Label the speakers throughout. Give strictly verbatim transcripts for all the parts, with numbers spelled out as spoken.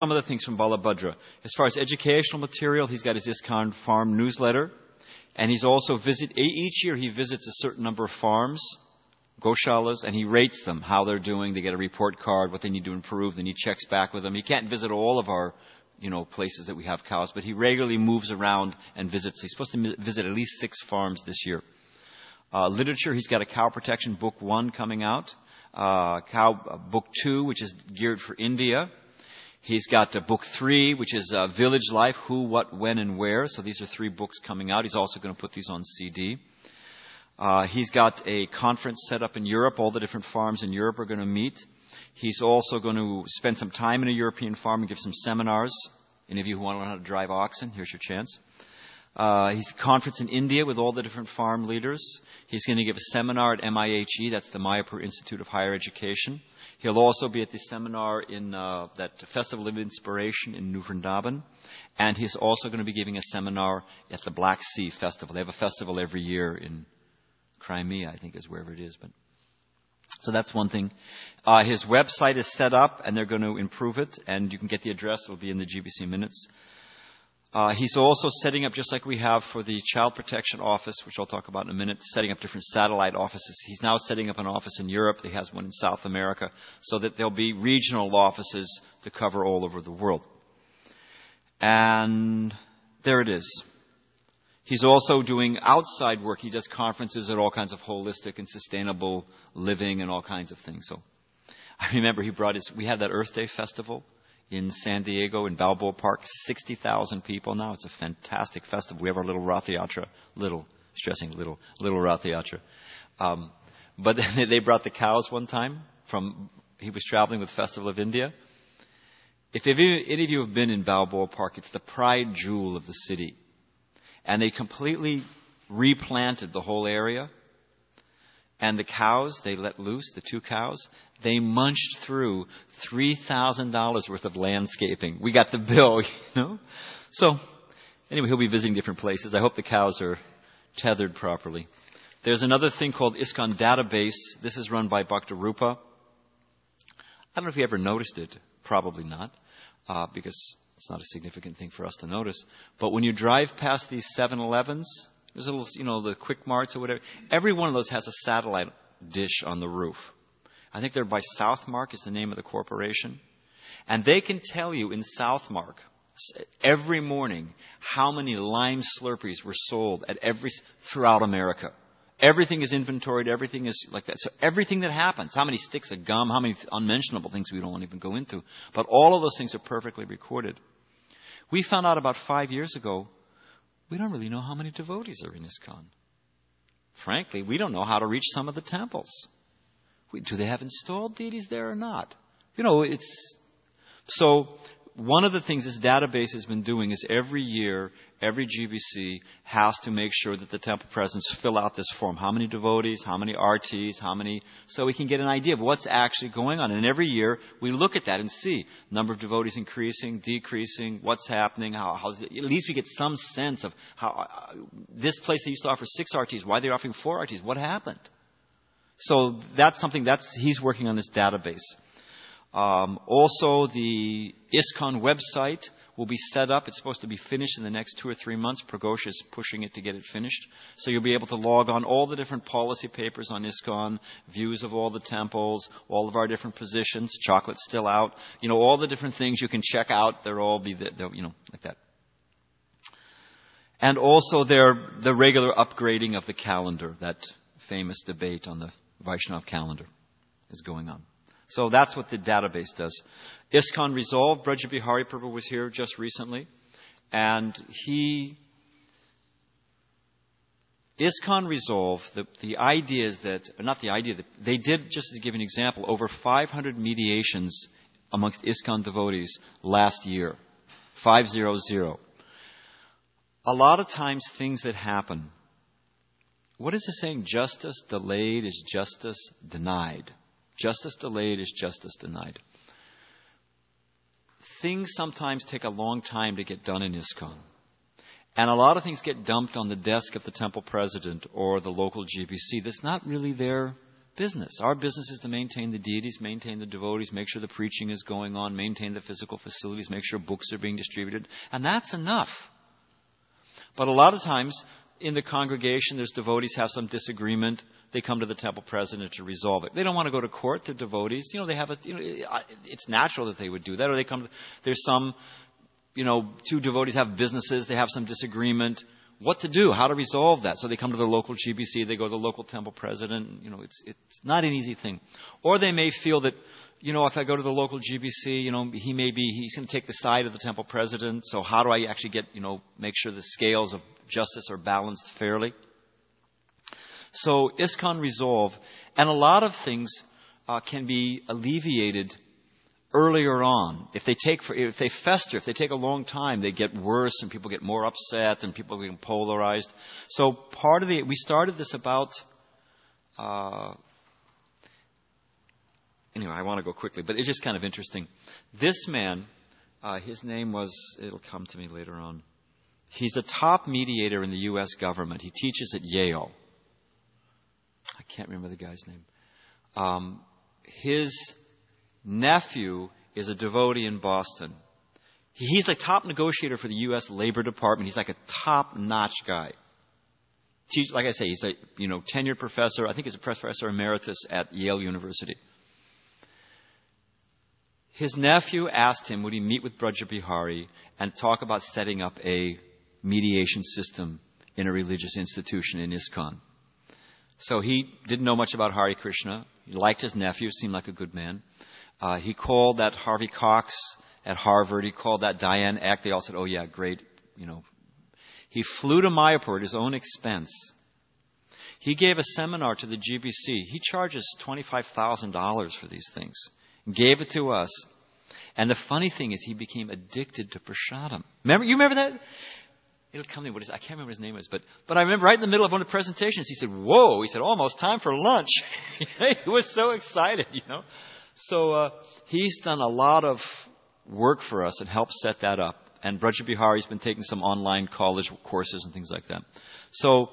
Speaker 1: some of the things from Balabhadra. As far as educational material, he's got his ISKCON farm newsletter. And he's also visit, each year he visits a certain number of farms, goshalas, and he rates them, how they're doing. They get a report card, what they need to improve, then he checks back with them. He can't visit all of our, you know, places that we have cows, but he regularly moves around and visits. He's supposed to visit at least six farms this year. Uh, literature, he's got a cow protection book one coming out, uh, cow uh, book two, which is geared for India. He's got uh, book three, which is uh, Village Life, Who, What, When, and Where. So these are three books coming out. He's also going to put these on C D. Uh, he's got a conference set up in Europe. All the different farms in Europe are going to meet. He's also going to spend some time in a European farm and give some seminars. Any of you who want to learn how to drive oxen, here's your chance. Uh, he's a conference in India with all the different farm leaders. He's going to give a seminar at M I H E. That's the Mayapur Institute of Higher Education. He'll also be at the seminar in uh, that Festival of Inspiration in New Vrindavan. And he's also going to be giving a seminar at the Black Sea Festival. They have a festival every year in Crimea, I think is wherever it is. But So that's one thing. Uh, his website is set up, and they're going to improve it. And you can get the address. It will be in the G B C minutes. Uh, he's also setting up, just like we have for the Child Protection Office, which I'll talk about in a minute, setting up different satellite offices. He's now setting up an office in Europe. He has one in South America, so that there'll be regional offices to cover all over the world. And there it is. He's also doing outside work. He does conferences at all kinds of holistic and sustainable living and all kinds of things. So I remember he brought his, we had that Earth Day festival in San Diego, in Balboa Park, sixty thousand people now. It's a fantastic festival. We have our little Rath Yatra, little, stressing little, little Rath Yatra. Um, but they brought the cows one time from, he was traveling with Festival of India. If any, any of you have been in Balboa Park, it's the pride jewel of the city. And they completely replanted the whole area. And the cows, they let loose, the two cows, they munched through three thousand dollars worth of landscaping. We got the bill, you know. So, anyway, he'll be visiting different places. I hope the cows are tethered properly. There's another thing called ISKCON Database. This is run by Bhakta Rupa. I don't know if you ever noticed it. Probably not, uh, because it's not a significant thing for us to notice. But when you drive past these seven elevens, there's little, you know, the Quick Marts or whatever. Every one of those has a satellite dish on the roof. I think they're by Southmark is the name of the corporation. And they can tell you in Southmark every morning how many lime Slurpees were sold at every, throughout America. Everything is inventoried. Everything is like that. So everything that happens, how many sticks of gum, how many unmentionable things we don't want to even go into. But all of those things are perfectly recorded. We found out about five years ago, we don't really know how many devotees are in ISKCON. Frankly, we don't know how to reach some of the temples. We, do they have installed deities there or not? You know, it's... So, one of the things this database has been doing is every year, every G B C has to make sure that the temple presidents fill out this form. How many devotees, how many R Ts, how many... So we can get an idea of what's actually going on. And every year, we look at that and see number of devotees increasing, decreasing, what's happening, how... how at least we get some sense of how... Uh, this place they used to offer six R Ts, why are they offering four R Ts? What happened? So that's something that's... He's working on this database. Um, also, the ISKCON website will be set up. It's supposed to be finished in the next two or three months. Praghosh is pushing it to get it finished. So you'll be able to log on all the different policy papers on ISKCON, views of all the temples, all of our different positions. Chocolate's still out. You know, all the different things you can check out. They'll all be, there, you know, like that. And also their, the regular upgrading of the calendar. That famous debate on the Vaishnav calendar is going on. So that's what the database does. ISKCON Resolve, Braja Bihari Prabhu was here just recently. And he... ISKCON Resolve, the, the idea is that... Not the idea, that they did, just to give an example, over five hundred mediations amongst ISKCON devotees last year. five hundred. A lot of times things that happen... What is the saying? Justice delayed is justice denied. Justice delayed is justice denied. Things sometimes take a long time to get done in ISKCON. And a lot of things get dumped on the desk of the temple president or the local G B C. That's not really their business. Our business is to maintain the deities, maintain the devotees, make sure the preaching is going on, maintain the physical facilities, make sure books are being distributed. And that's enough. But a lot of times in the congregation, there's devotees have some disagreement. They come to the temple president to resolve it. They don't want to go to court. They're devotees. You know, they have a, you know, it's natural that they would do that. Or they come, to, there's some, you know, two devotees have businesses. They have some disagreement. What to do? How to resolve that? So they come to the local G B C. They go to the local temple president. You know, it's it's not an easy thing. Or they may feel that, you know, if I go to the local G B C, you know, he may be, he's going to take the side of the temple president. So how do I actually get, you know, make sure the scales of justice are balanced fairly? So ISKCON Resolve, and a lot of things uh, can be alleviated earlier on. If they take, if they fester, if they take a long time, they get worse, and people get more upset, and people get polarized. So part of the, we started this about. Uh, Anyway, I want to go quickly, but it's just kind of interesting. This man, uh, his name was, it'll come to me later on. He's a top mediator in the U S government. He teaches at Yale. I can't remember the guy's name. Um, his nephew is a devotee in Boston. He, he's the top negotiator for the U S Labor Department. He's like a top-notch guy. Teach, like I say, he's a you know tenured professor. I think he's a professor emeritus at Yale University. His nephew asked him, would he meet with Braja Bihari and talk about setting up a mediation system in a religious institution in ISKCON. So he didn't know much about Hare Krishna. He liked his nephew, seemed like a good man. Uh, he called that Harvey Cox at Harvard. He called that Diane Eck. They all said, oh yeah, great, you know. He flew to Mayapur at his own expense. He gave a seminar to the G B C. He charges twenty-five thousand dollars for these things. Gave it to us. And the funny thing is he became addicted to prasadam. Remember, you remember that? It'll come to me, what is, I can't remember what his name is, but, but I remember right in the middle of one of the presentations, he said, whoa, he said, almost time for lunch. He was so excited, you know. So, uh, he's done a lot of work for us and helped set that up. And Braja Bihari's been taking some online college courses and things like that. So,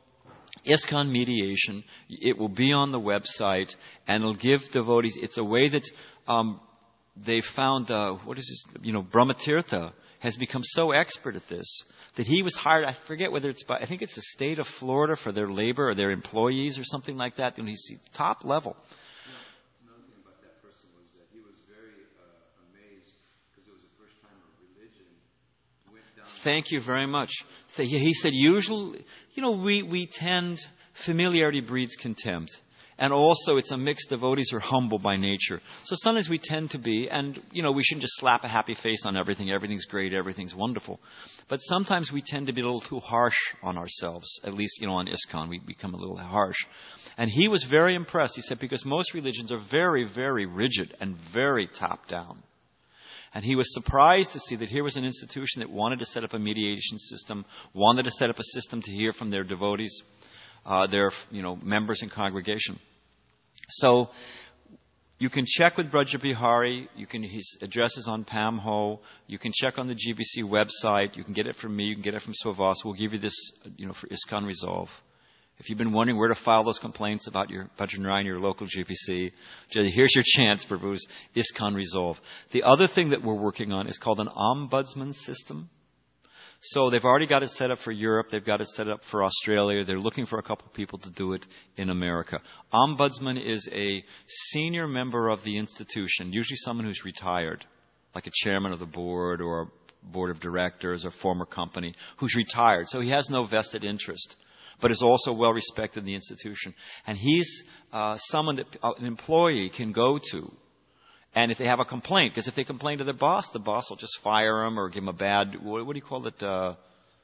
Speaker 1: ISKCON Mediation, it will be on the website, and it'll give devotees, it's a way that um, they found, uh, what is this, you know, Brahmatirtha has become so expert at this that he was hired, I forget whether it's by, I think it's the state of Florida for their labor or their employees or something like that, and he's top level.
Speaker 2: Another thing about that person was that he was very uh, amazed because it was the first time a religion went down.
Speaker 1: Thank you very much. So he, he said, usually, you know, we, we tend, familiarity breeds contempt. And also, it's a mix. Devotees are humble by nature. So sometimes we tend to be, and, you know, we shouldn't just slap a happy face on everything. Everything's great. Everything's wonderful. But sometimes we tend to be a little too harsh on ourselves. At least, you know, on ISKCON, we become a little harsh. And he was very impressed. He said, because most religions are very, very rigid and very top-down. And he was surprised to see that here was an institution that wanted to set up a mediation system, wanted to set up a system to hear from their devotees, uh, their, you know, members in congregation. So you can check with Braja Bihari. You can, his address is on PAMHO. You can check on the G B C website. You can get it from me. You can get it from Swavas. We'll give you this, you know, for ISKCON Resolve. If you've been wondering where to file those complaints about your Bhajanrai, your local G B C, here's your chance, Prabhu's ISKCON Resolve. The other thing that we're working on is called an ombudsman system. So they've already got it set up for Europe. They've got it set up for Australia. They're looking for a couple of people to do it in America. Ombudsman is a senior member of the institution, usually someone who's retired, like a chairman of the board or a board of directors or former company, who's retired. So he has no vested interest, but is also well respected in the institution. And he's uh, someone that uh, an employee can go to. And if they have a complaint, because if they complain to their boss, the boss will just fire them or give them a bad, what, what do you call it, uh,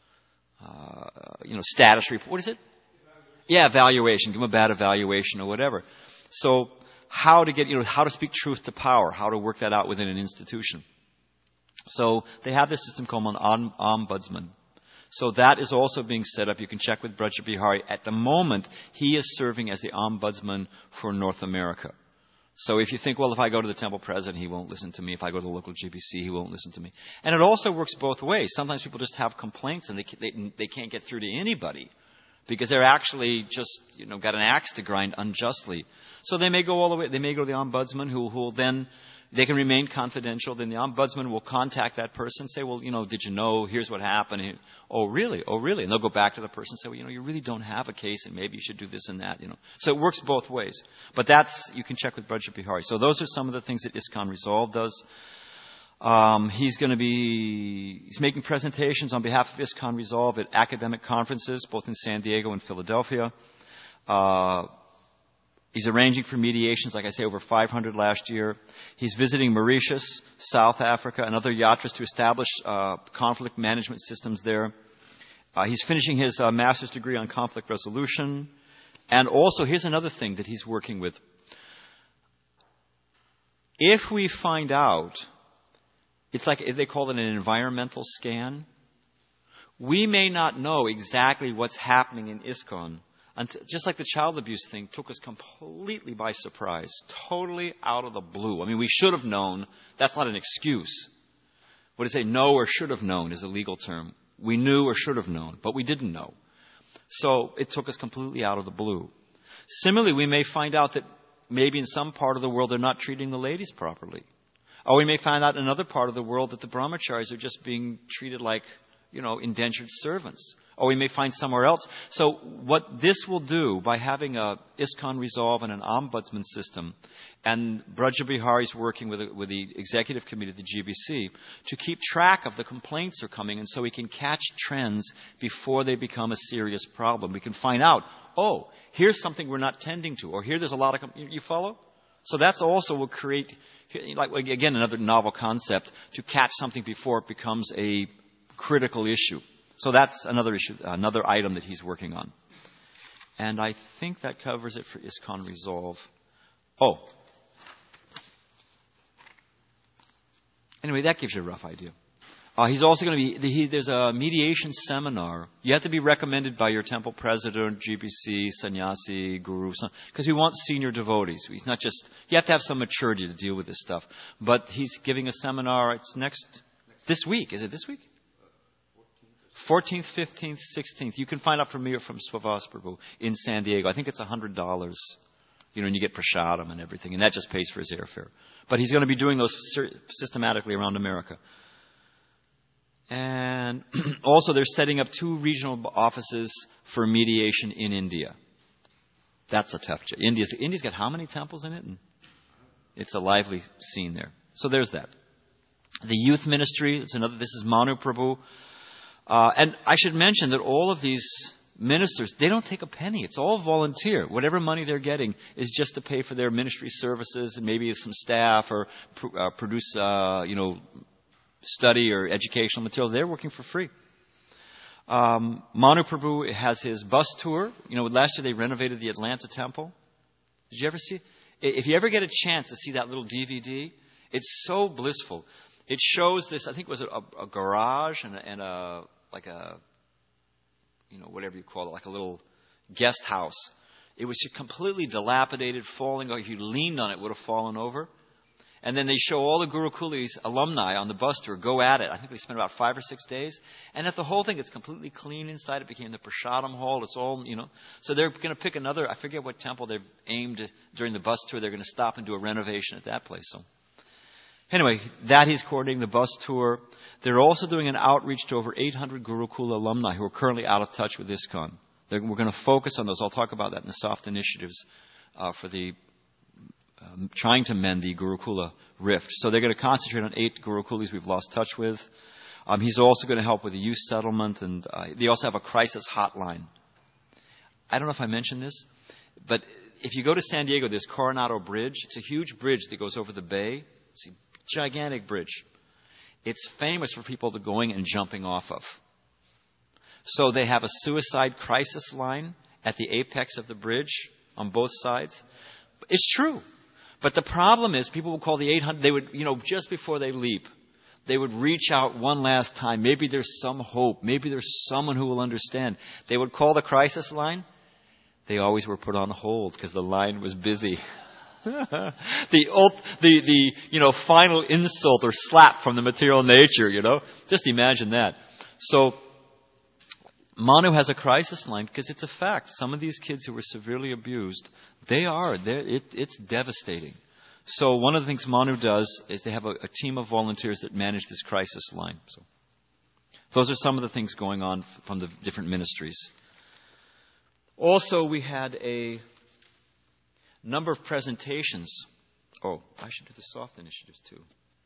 Speaker 1: uh, you know, status report. What is it? Evaluation. Yeah, evaluation. Give them a bad evaluation or whatever. So how to get, you know, how to speak truth to power, how to work that out within an institution. So they have this system called an ombudsman. So that is also being set up. You can check with Braja Bihari. At the moment, he is serving as the ombudsman for North America. So if you think, well, if I go to the temple president, he won't listen to me. If I go to the local G B C, he won't listen to me. And it also works both ways. Sometimes people just have complaints and they they, they can't get through to anybody because they're actually just, you know, got an axe to grind unjustly. So they may go all the way, they may go to the ombudsman who who will then, they can remain confidential. Then the ombudsman will contact that person and say, well, you know, did you know, here's what happened. And, oh, really? Oh, really? And they'll go back to the person and say, well, you know, you really don't have a case and maybe you should do this and that, you know. So it works both ways. But that's, you can check with Brajit Bihari. So those are some of the things that ISKCON Resolve does. Um, he's going to be, he's making presentations on behalf of ISKCON Resolve at academic conferences, both in San Diego and Philadelphia. Uh, He's arranging for mediations, like I say, over five hundred last year. He's visiting Mauritius, South Africa, and other yatras to establish uh, conflict management systems there. Uh, he's finishing his uh, master's degree on conflict resolution. And also, here's another thing that he's working with. If we find out, it's like they call it an environmental scan. We may not know exactly what's happening in ISKCON. Until, just like the child abuse thing took us completely by surprise, totally out of the blue. I mean, we should have known. That's not an excuse. What do you say? Know or should have known is a legal term. We knew or should have known, but we didn't know. So it took us completely out of the blue. Similarly, we may find out that maybe in some part of the world they're not treating the ladies properly. Or we may find out in another part of the world that the brahmacharis are just being treated like, you know, indentured servants. Or we may find somewhere else. So what this will do by having a ISKCON Resolve and an ombudsman system, and Brajit Bihari is working with, a, with the executive committee of the G B C to keep track of the complaints that are coming, and so we can catch trends before they become a serious problem. We can find out, oh, here's something we're not tending to, or here there's a lot of, com- you follow? So that's also will create, like again, another novel concept to catch something before it becomes a critical issue. So that's another issue, another item that he's working on. And I think that covers it for ISKCON Resolve. Oh. Anyway, that gives you a rough idea. Uh, he's also going to be, he, there's a mediation seminar. You have to be recommended by your temple president, G B C, sannyasi, guru, because we want senior devotees. He's not just, you have to have some maturity to deal with this stuff. But he's giving a seminar, it's next, this week. Is it this week? fourteenth, fifteenth, sixteenth. You can find out from me or from Swavas Prabhu in San Diego. I think it's one hundred dollars. You know, and you get prasadam and everything. And that just pays for his airfare. But he's going to be doing those systematically around America. And also they're setting up two regional offices for mediation in India. That's a tough job. India's, India's got how many temples in it? And it's a lively scene there. So there's that. The youth ministry, it's another, this is Manu Prabhu. Uh, and I should mention that all of these ministers, they don't take a penny. It's all volunteer. Whatever money they're getting is just to pay for their ministry services and maybe some staff or pr- uh, produce, uh, you know, study or educational material. They're working for free. Um, Manu Prabhu has his bus tour. You know, last year they renovated the Atlanta temple. Did you ever see? If you ever get a chance to see that little D V D, it's so blissful. It shows this, I think it was a, a garage and a, and a like a, you know, whatever you call it, like a little guest house. It was completely dilapidated, falling, or if you leaned on it, it would have fallen over. And then they show all the Gurukuli's alumni on the bus tour go at it. I think they spent about five or six days. And at the whole thing, it's completely clean inside. It became the Prasadam hall. It's all, you know. So they're going to pick another, I forget what temple they've aimed during the bus tour. They're going to stop and do a renovation at that place. So anyway, that he's coordinating the bus tour. They're also doing an outreach to over eight hundred Gurukula alumni who are currently out of touch with ISKCON. They're, we're going to focus on those. I'll talk about that in the soft initiatives uh, for the um, trying to mend the Gurukula rift. So they're going to concentrate on eight Gurukulis we've lost touch with. Um, he's also going to help with the youth settlement, and uh, they also have a crisis hotline. I don't know if I mentioned this, but if you go to San Diego, there's Coronado Bridge. It's a huge bridge that goes over the bay. It's a gigantic bridge. It's famous for people to going and jumping off of. So they have a suicide crisis line at the apex of the bridge on both sides. It's true. But the problem is people will call the eight hundred, they would, you know, just before they leap, they would reach out one last time. Maybe there's some hope. Maybe there's someone who will understand. They would call the crisis line. They always were put on hold because the line was busy. the, ult, the, the, you know, final insult or slap from the material nature, you know. Just imagine that. So, Manu has a crisis line because it's a fact. Some of these kids who were severely abused, they are. It, it's devastating. So one of the things Manu does is they have a, a team of volunteers that manage this crisis line. So those are some of the things going on f- from the different ministries. Also, we had a number of presentations. Oh, I should do the soft initiatives too.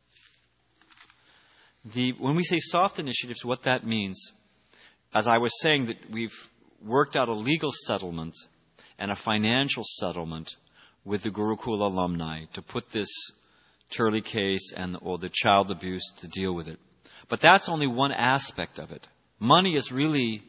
Speaker 1: The, when we say soft initiatives, what that means, as I was saying, that we've worked out a legal settlement and a financial settlement with the Gurukul alumni to put this Turley case and or the child abuse to deal with it. But that's only one aspect of it. Money is really,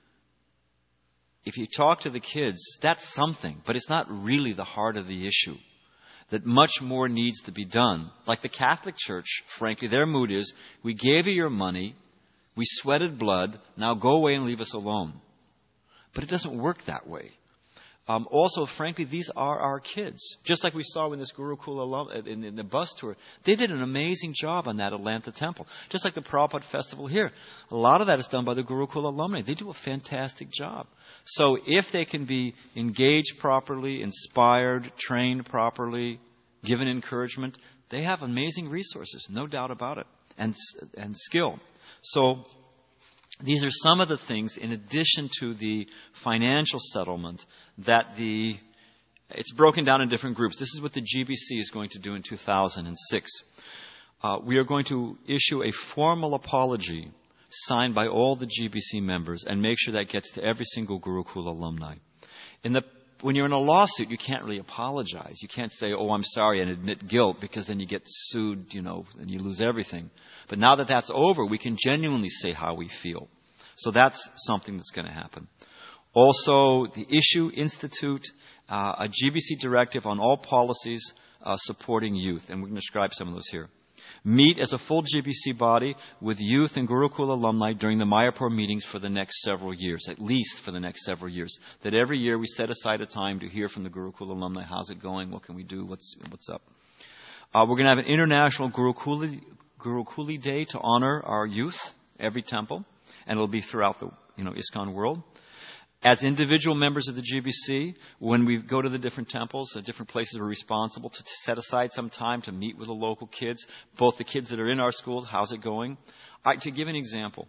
Speaker 1: if you talk to the kids, that's something, but it's not really the heart of the issue. That much more needs to be done. Like the Catholic Church, frankly, their mood is, we gave you your money, we sweated blood, now go away and leave us alone. But it doesn't work that way. Um, also, frankly, these are our kids. Just like we saw in this Gurukul alum, in, in the bus tour, they did an amazing job on that Atlanta temple. Just like the Prabhupada Festival here. A lot of that is done by the Gurukul alumni. They do a fantastic job. So if they can be engaged properly, inspired, trained properly, given encouragement, they have amazing resources, no doubt about it, and and skill. So these are some of the things, in addition to the financial settlement, that the it's broken down in different groups. This is what the G B C is going to do in two thousand six. Uh, we are going to issue a formal apology signed by all the G B C members and make sure that gets to every single Gurukul alumni. In the, when you're in a lawsuit, you can't really apologize. You can't say, oh, I'm sorry, and admit guilt, because then you get sued, you know, and you lose everything. But now that that's over, we can genuinely say how we feel. So that's something that's going to happen. Also, the Issue Institute, uh, a G B C directive on all policies uh, supporting youth, and we're going to describe some of those here. Meet as a full G B C body with youth and Gurukul alumni during the Mayapur meetings for the next several years, at least for the next several years. That every year we set aside a time to hear from the Gurukul alumni. How's it going? What can we do? What's what's up? Uh, we're going to have an international Gurukuli, Gurukuli Day to honor our youth, every temple, and it'll be throughout the you know ISKCON world. As individual members of the G B C, when we go to the different temples, the different places, we're responsible to set aside some time to meet with the local kids, both the kids that are in our schools, how's it going? I, to give an example,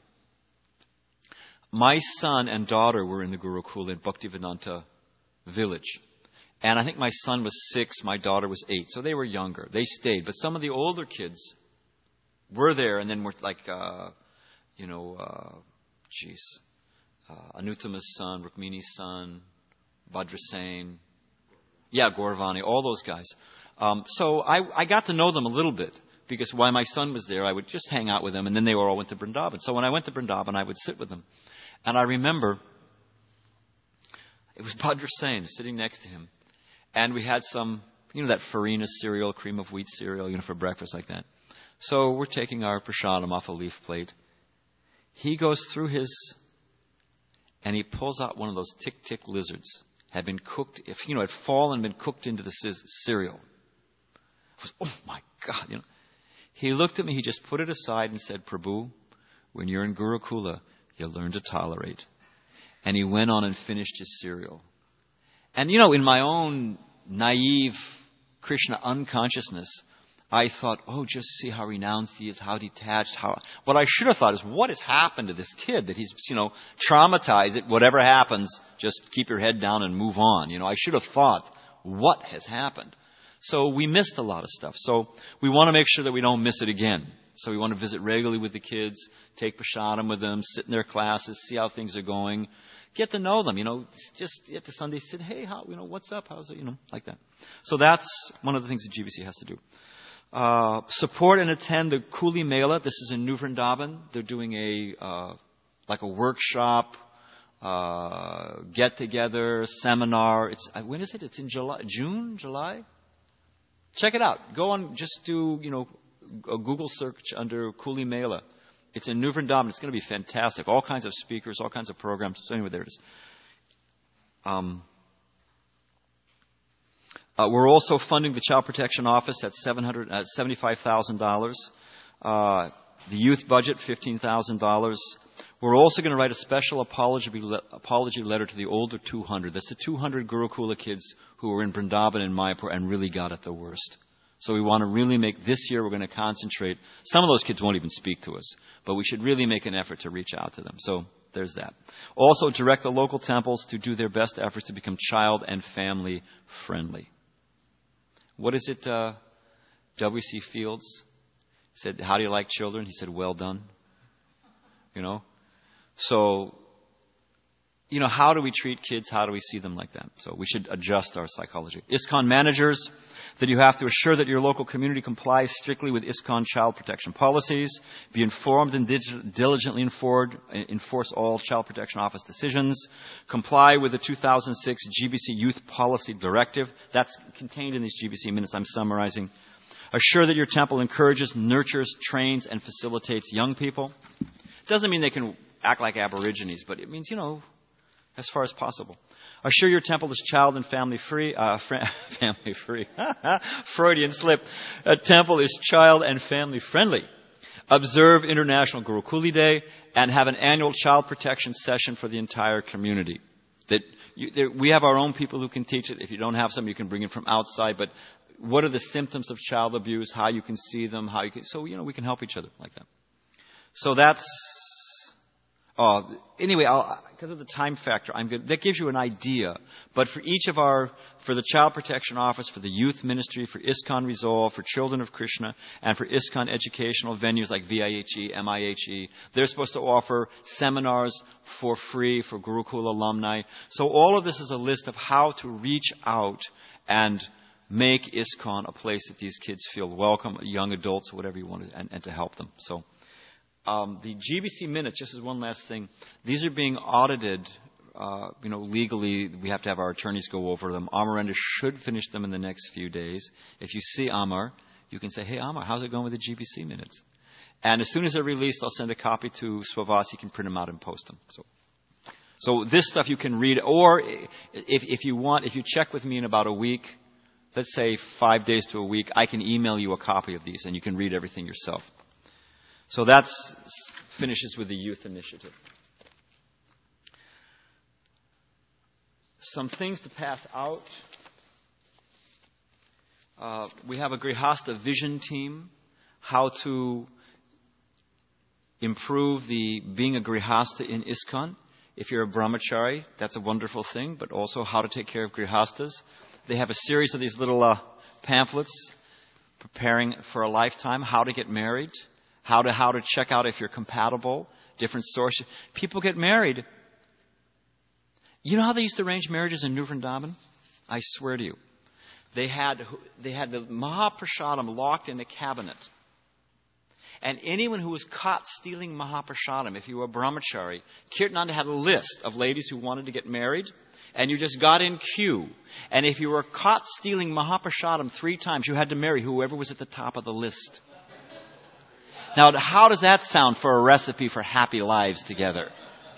Speaker 1: my son and daughter were in the Gurukul in Bhaktivedanta village. And I think my son was six, my daughter was eight, so they were younger. They stayed. But some of the older kids were there, and then were like, uh, you know, uh, geez... Uh, Anuttama's son, Rukmini's son, Bhadrasena, yeah, Gauravani, all those guys. Um, so I, I got to know them a little bit, because while my son was there, I would just hang out with them, and then they were all went to Vrindavan. So when I went to Vrindavan, I would sit with them. And I remember it was Bhadrasena sitting next to him, and we had some, you know, that farina cereal, cream of wheat cereal, you know, for breakfast like that. So we're taking our prasadam off a leaf plate. He goes through his... and he pulls out one of those tick-tick lizards. Had been cooked, if you know, had fallen and been cooked into the cereal. I was, oh my God, you know. He looked at me, he just put it aside and said, Prabhu, when you're in Gurukula, you'll learn to tolerate. And he went on and finished his cereal. And you know, in my own naive Krishna unconsciousness, I thought, oh, just see how renounced he is, how detached, how... What I should have thought is, what has happened to this kid that he's, you know, traumatized it, whatever happens, just keep your head down and move on. You know, I should have thought, what has happened? So we missed a lot of stuff. So we want to make sure that we don't miss it again. So we want to visit regularly with the kids, take prasadam with them, sit in their classes, see how things are going, get to know them, you know, just at the Sunday, sit, hey, how, you know, what's up, how's it, you know, like that. So that's one of the things that G B C has to do. Uh, support and attend the Kuli Mela. This is in New Vrindavan. They're doing a uh, like a workshop, uh, get together, seminar. It's uh, when is it? It's in July, June, July. Check it out. Go on. Just do you know a Google search under Kuli Mela. It's in New Vrindavan. It's going to be fantastic. All kinds of speakers, all kinds of programs. So anyway, there it is. Um. Uh, we're also funding the Child Protection Office at seven hundred, uh, seventy-five thousand dollars. Uh, the youth budget, fifteen thousand dollars. We're also going to write a special apology, apology letter to the older two hundred. That's the two hundred Gurukula kids who were in Vrindavan and Mayapur and really got it the worst. So we want to really make, this year we're going to concentrate. Some of those kids won't even speak to us, but we should really make an effort to reach out to them. So there's that. Also, direct the local temples to do their best efforts to become child and family friendly. What is it, uh, W C Fields said, how do you like children? He said, well done. You know? So, you know, how do we treat kids? How do we see them like that? So we should adjust our psychology. ISKCON managers, that you have to assure that your local community complies strictly with ISKCON child protection policies, be informed and diligently enforce all child protection office decisions, comply with the two thousand six G B C Youth Policy Directive. That's contained in these G B C minutes I'm summarizing. Assure that your temple encourages, nurtures, trains, and facilitates young people. Doesn't mean they can act like Aborigines, but it means, you know, as far as possible. Assure your temple is child and family free. Uh, fr- family free. Freudian slip. A temple is child and family friendly. Observe International Gurukuli Day and have an annual child protection session for the entire community. That you, there, we have our own people who can teach it. If you don't have some, you can bring it from outside. But what are the symptoms of child abuse? How you can see them? How you can, so you know we can help each other like that. So that's. Uh, anyway, I'll, because of the time factor, I'm good. That gives you an idea. But for each of our, for the Child Protection Office, for the Youth Ministry, for ISKCON Resolve, for Children of Krishna, and for ISKCON educational venues like V I H E, M I H E, they're supposed to offer seminars for free for Gurukul alumni. So all of this is a list of how to reach out and make ISKCON a place that these kids feel welcome, young adults, whatever you want, to, and, and to help them. So. Um, the G B C minutes, just as one last thing, these are being audited, uh, you know, legally. We have to have our attorneys go over them. Amarenda should finish them in the next few days. If you see Amar, you can say, hey, Amar, how's it going with the G B C minutes? And as soon as they're released, I'll send a copy to Swavas. He can print them out and post them. So, so this stuff you can read, or if, if you want, if you check with me in about a week, let's say five days to a week, I can email you a copy of these, and you can read everything yourself. So that finishes with the youth initiative. Some things to pass out. Uh, we have a Grihastha vision team, how to improve the being a Grihastha in ISKCON. If you're a brahmachari, that's a wonderful thing, but also how to take care of Grihasthas. They have a series of these little uh, pamphlets, preparing for a lifetime, how to get married. How to how to check out if you're compatible, different sources. People get married. You know how they used to arrange marriages in New Vrindavan? I swear to you. They had they had the Mahaprasadam locked in a cabinet. And anyone who was caught stealing Mahaprasadam, if you were a brahmachari, Kirtananda had a list of ladies who wanted to get married, and you just got in queue. And if you were caught stealing Mahaprasadam three times, you had to marry whoever was at the top of the list. Now, how does that sound for a recipe for happy lives together?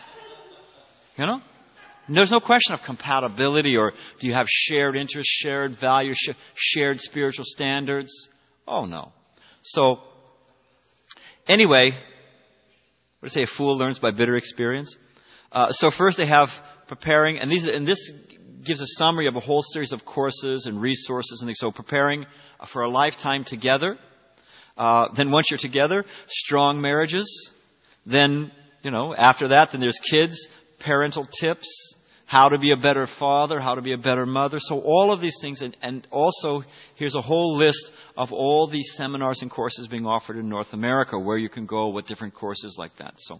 Speaker 1: You know? There's no question of compatibility, or do you have shared interests, shared values, sh- shared spiritual standards? Oh, no. So, anyway, what do they say? A fool learns by bitter experience. Uh, so first they have preparing, and these, and this gives a summary of a whole series of courses and resources and things. So preparing for a lifetime together. Uh, then once you're together, strong marriages. Then, you know, after that, then there's kids, parental tips, how to be a better father, how to be a better mother. So all of these things, and, and also here's a whole list of all these seminars and courses being offered in North America, where you can go, what different courses like that. So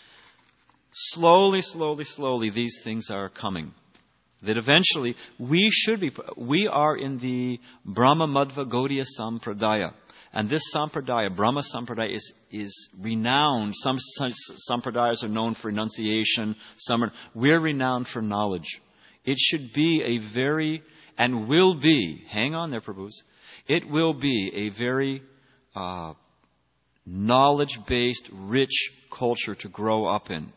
Speaker 1: slowly, slowly, slowly, these things are coming. That eventually we should be, we are in the Brahma Madhva Gaudiya Sampradaya. And this sampradaya, Brahma Sampradaya, is, is renowned. Some sampradayas are known for enunciation. Some are, we're renowned for knowledge. It should be a very, and will be, hang on there, Prabhus, it will be a very uh, knowledge-based, rich culture to grow up in.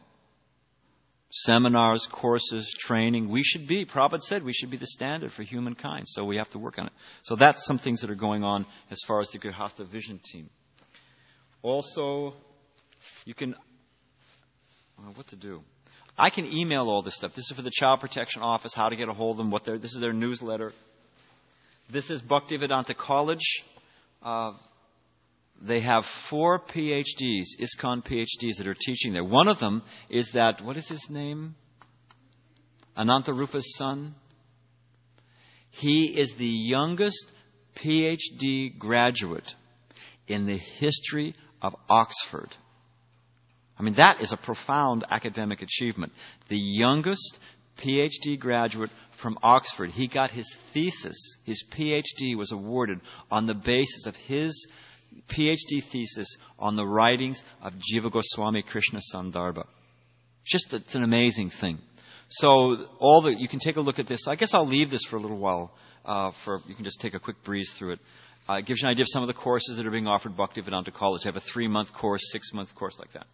Speaker 1: Seminars, courses, training. We should be, Prabhupada said, we should be the standard for humankind. So we have to work on it. So that's some things that are going on as far as the Grihastha Vision team. Also, you can Well, what to do? I can email all this stuff. This is for the Child Protection Office, how to get a hold of them, what they're, this is their newsletter. This is Bhaktivedanta College. Uh, they have four P H Ds, ISKCON P H Ds that are teaching there. One of them is that, what is his name? Anantarupa's son. He is the youngest P H D graduate in the history of Oxford. I mean, that is a profound academic achievement. The youngest P H D graduate from Oxford. He got his thesis, his P H D was awarded on the basis of his P H D thesis on the writings of Jiva Goswami Krishna Sandarbha. Just, it's an amazing thing. So, all the, you can take a look at this. I guess I'll leave this for a little while. Uh, for you can just take a quick breeze through it. Uh, it gives you an idea of some of the courses that are being offered at Bhaktivedanta College. They have a three-month course, six-month course like that.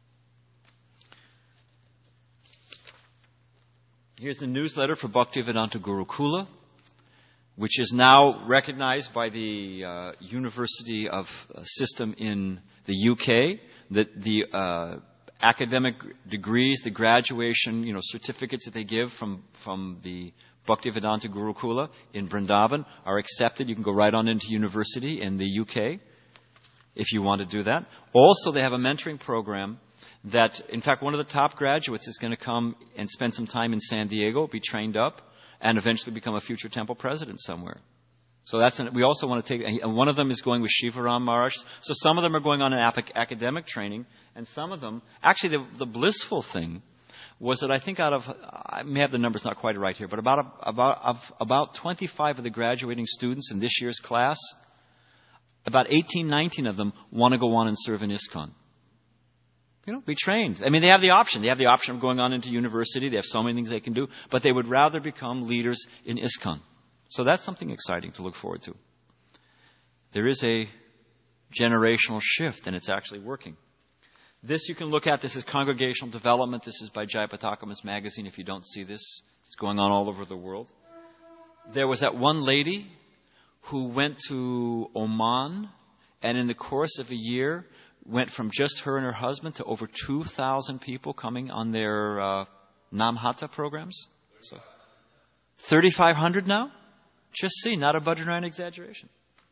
Speaker 1: Here's the newsletter for Bhaktivedanta Gurukula, which is now recognized by the uh, University of uh, System in the U K. That the uh, academic degrees, the graduation, you know, certificates that they give from from the Bhaktivedanta Gurukula in Vrindavan are accepted. You can go right on into university in the U K if you want to do that. Also, they have a mentoring program that, in fact, one of the top graduates is going to come and spend some time in San Diego, be trained up, and eventually become a future temple president somewhere. So that's an, we also want to take, and one of them is going with Shivaram Maharaj. So some of them are going on an ap- academic training, and some of them, actually the, the blissful thing was that I think out of, I may have the numbers not quite right here, but about about of, about twenty-five of the graduating students in this year's class, about eighteen, nineteen of them want to go on and serve in ISKCON. You know, be trained. I mean, they have the option. They have the option of going on into university. They have so many things they can do, but they would rather become leaders in ISKCON. So that's something exciting to look forward to. There is a generational shift, and it's actually working. This you can look at. This is Congregational Development. This is by Jayapatakamas magazine. If you don't see this, it's going on all over the world. There was that one lady who went to Oman, and in the course of a year, went from just her and her husband to over two thousand people coming on their uh, Namhata programs. So, thirty-five hundred now? Just see, not a budget or an exaggeration.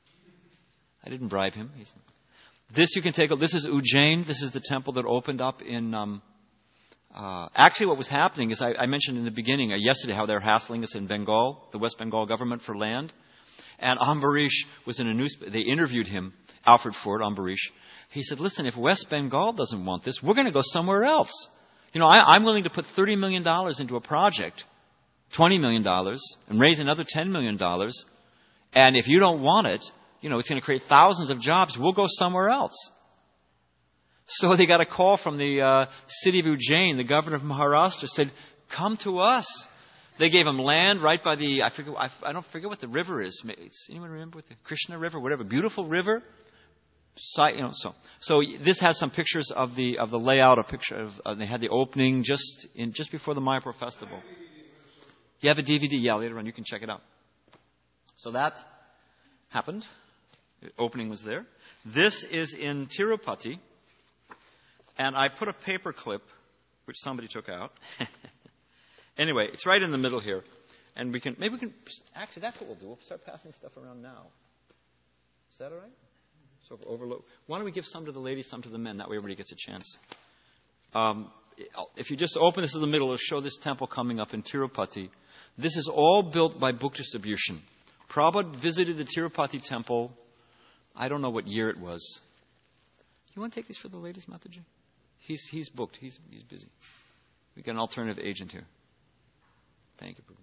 Speaker 1: I didn't bribe him. He's, this you can take a, this is Ujjain. This is the temple that opened up in, um, uh, actually what was happening is I, I mentioned in the beginning, uh, yesterday, how they're hassling us in Bengal, the West Bengal government for land. And Ambarish was in a newspaper, they interviewed him, Alfred Ford, Ambarish. He said, listen, if West Bengal doesn't want this, we're going to go somewhere else. You know, I, I'm willing to put thirty million dollars into a project, twenty million dollars, and raise another ten million dollars. And if you don't want it, you know, it's going to create thousands of jobs. We'll go somewhere else. So they got a call from the uh, city of Ujjain. The governor of Maharashtra said, come to us. They gave him land right by the, I forget, I, I don't forget what the river is. It's, anyone remember what the Krishna River, whatever, beautiful river? Site, you know, so so this has some pictures of the of the layout. A picture of uh, they had the opening just in just before the Mayapur festival. You have a D V D, yeah. Later on, you can check it out. So that happened. The opening was there. This is in Tirupati, and I put a paper clip, which somebody took out. Anyway, it's right in the middle here, and we can maybe we can actually that's what we'll do. We'll start passing stuff around now. Is that all right? So overload. Why don't we give some to the ladies, some to the men? That way everybody gets a chance. Um, if you just open this in the middle, it'll show this temple coming up in Tirupati. This is all built by book distribution. Prabhupada visited the Tirupati temple. I don't know what year it was. You want to take these for the ladies, Mataji? He's he's booked. He's he's busy. We got an alternative agent here. Thank you,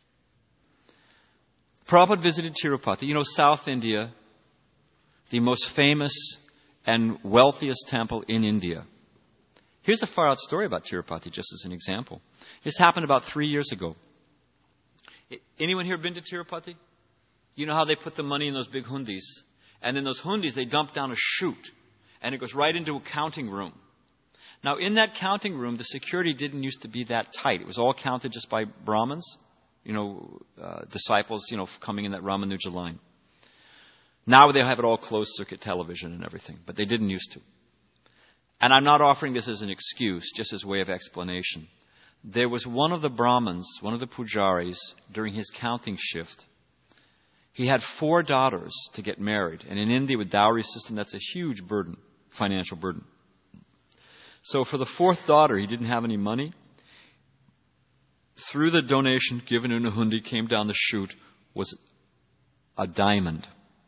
Speaker 1: Prabhupada. Prabhupada visited Tirupati. You know, South India, the most famous and wealthiest temple in India. Here's a far-out story about Tirupati, just as an example. This happened about three years ago. Anyone here been to Tirupati? You know how they put the money in those big hundis? And in those hundis, they dump down a chute. And it goes right into a counting room. Now, in that counting room, the security didn't used to be that tight. It was all counted just by Brahmins, you know, uh, disciples, you know, coming in that Ramanuja line. Now they have it all closed circuit television and everything, but they didn't used to. And I'm not offering this as an excuse, just as a way of explanation. There was one of the Brahmins, one of the pujaris, during his counting shift. He had four daughters to get married. And in India, with dowry system, that's a huge burden, financial burden. So for the fourth daughter, he didn't have any money. Through the donation given in a hundi, came down the chute, was a diamond.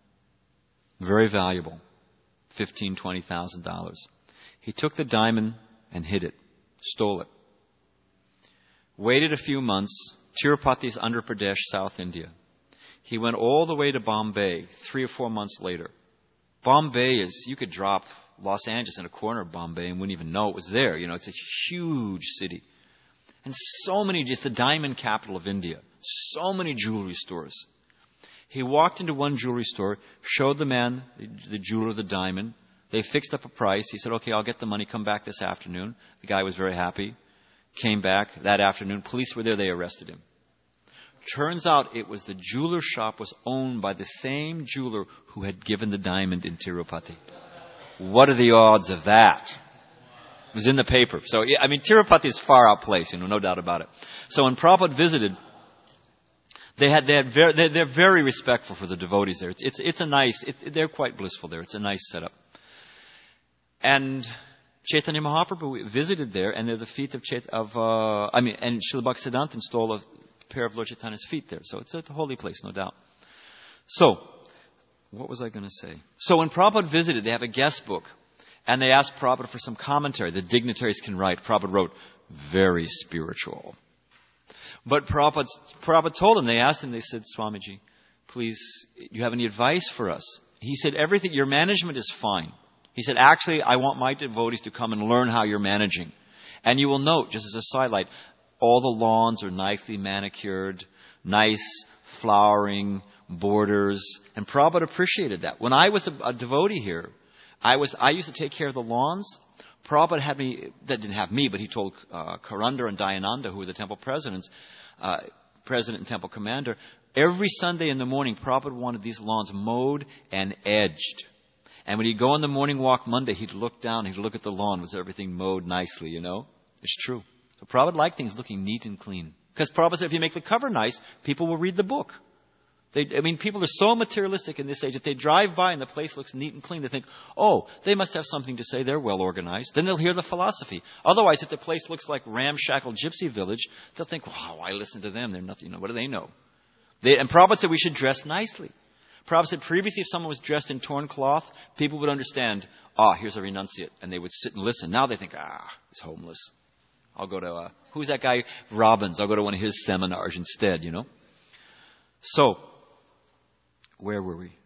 Speaker 1: Very valuable. Fifteen, twenty thousand dollars. He took the diamond and hid it. Stole it. Waited a few months. Tirupati is Andhra Pradesh, South India. He went all the way to Bombay three or four months later. Bombay is, you could drop Los Angeles in a corner of Bombay and wouldn't even know it was there. You know, it's a huge city. And so many, just the diamond capital of India. So many jewelry stores. He walked into one jewelry store, showed the man, the, the jeweler, the diamond. They fixed up a price. He said, okay, I'll get the money, come back this afternoon. The guy was very happy. Came back that afternoon. Police were there, they arrested him. Turns out it was the jeweler shop was owned by the same jeweler who had given the diamond in Tirupati. What are the odds of that? It was in the paper. So, I mean, Tirupati is far out place, you know, no doubt about it. So when Prabhupada visited, they had, they had very, they're, they're very respectful for the devotees there. It's, it's, it's a nice, it, they're quite blissful there. It's a nice setup. And Chaitanya Mahaprabhu visited there, and they're the feet of, Chait, of uh, I mean, and Srila Bhaktisiddhanta installed a pair of Lord Chaitanya's feet there. So it's a holy place, no doubt. So, what was I going to say? So when Prabhupada visited, they have a guest book. And they asked Prabhupada for some commentary. The dignitaries can write. Prabhupada wrote, very spiritual. But Prabhupada, Prabhupada told them, they asked him, they said, Swamiji, please, do you have any advice for us? He said, everything, your management is fine. He said, actually, I want my devotees to come and learn how you're managing. And you will note, just as a sidelight, all the lawns are nicely manicured, nice flowering, borders. And Prabhupada appreciated that. When I was a, a devotee here, I was I used to take care of the lawns. Prabhupada had me, that didn't have me, but he told uh, Karandar and Dayananda, who were the temple presidents, uh, president and temple commander, every Sunday in the morning, Prabhupada wanted these lawns mowed and edged. And when he'd go on the morning walk Monday, he'd look down, he'd look at the lawn, was everything mowed nicely, you know? It's true. So Prabhupada liked things looking neat and clean. Because Prabhupada said if you make the cover nice, people will read the book. They, I mean, people are so materialistic in this age that they drive by and the place looks neat and clean. They think, oh, they must have something to say. They're well organized. Then they'll hear the philosophy. Otherwise, if the place looks like ramshackle gypsy village, they'll think, wow, why listen to them? They're nothing. You know, what do they know? They, and Prabhupada said we should dress nicely. Prabhupada said previously if someone was dressed in torn cloth, people would understand, ah, here's a renunciate. And they would sit and listen. Now they think, ah, he's homeless. I'll go to, uh, who's that guy? Robbins. I'll go to one of his seminars instead, you know. So, where were we?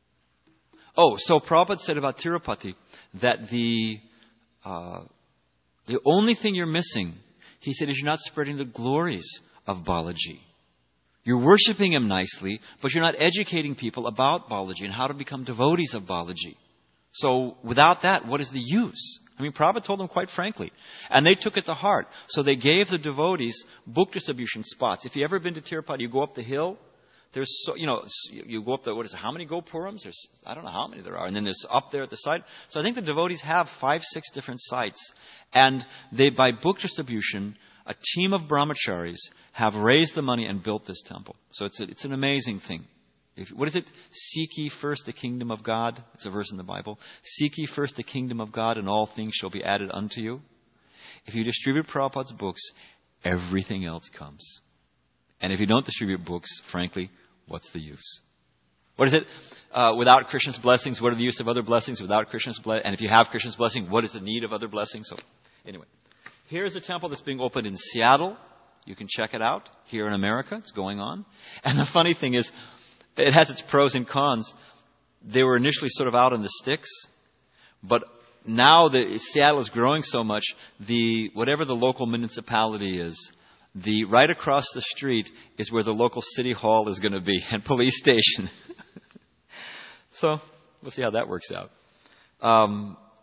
Speaker 1: Oh, so Prabhupada said about Tirupati that the uh, the only thing you're missing, he said, is you're not spreading the glories of Balaji. You're worshipping him nicely, but you're not educating people about Balaji and how to become devotees of Balaji. So without that, what is the use? I mean, Prabhupada told them quite frankly. And they took it to heart. So they gave the devotees book distribution spots. If you've ever been to Tirupati, you go up the hill. There's so, you know, you go up the, what is it, how many Gopurams? There's, I don't know how many there are. And then there's up there at the side. So I think the devotees have five, six different sites. And they, by book distribution, a team of brahmacharis have raised the money and built this temple. So it's a, it's an amazing thing. If, what is it? Seek ye first the kingdom of God. It's a verse in the Bible. Seek ye first the kingdom of God and all things shall be added unto you. If you distribute Prabhupada's books, everything else comes. And if you don't distribute books, frankly, what's the use? What is it? Uh, without Krishna's blessings, what are the use of other blessings? Without Krishna's blessing, and if you have Krishna's blessing, what is the need of other blessings? So, anyway, here's a temple that's being opened in Seattle. You can check it out here in America. It's going on. And the funny thing is, it has its pros and cons. They were initially sort of out in the sticks, but now that Seattle is growing so much, the whatever the local municipality is, the right across the street is where the local city hall is going to be and police station. So we'll see how that works out. Um,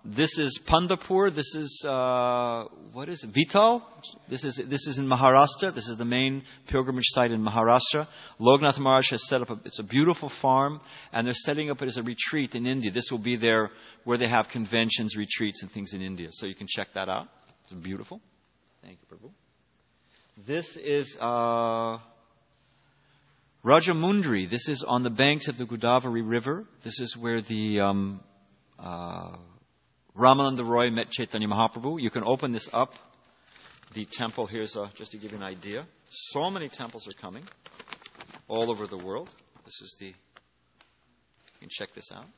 Speaker 1: this is Pandharpur. This is, uh, what is it? Vital. This is, this is in Maharashtra. This is the main pilgrimage site in Maharashtra. Loknath Maharaj has set up a, it's a beautiful farm, and they're setting up it as a retreat in India. This will be their, where they have conventions, retreats, and things in India. So you can check that out. It's beautiful. Thank you, Prabhu. This is, uh, Rajamundry. This is on the banks of the Godavari River. This is where the, um, uh, Ramananda Roy met Chaitanya Mahaprabhu. You can open this up. The temple, here's a, just to give you an idea. So many temples are coming all over the world. This is the, you can check this out.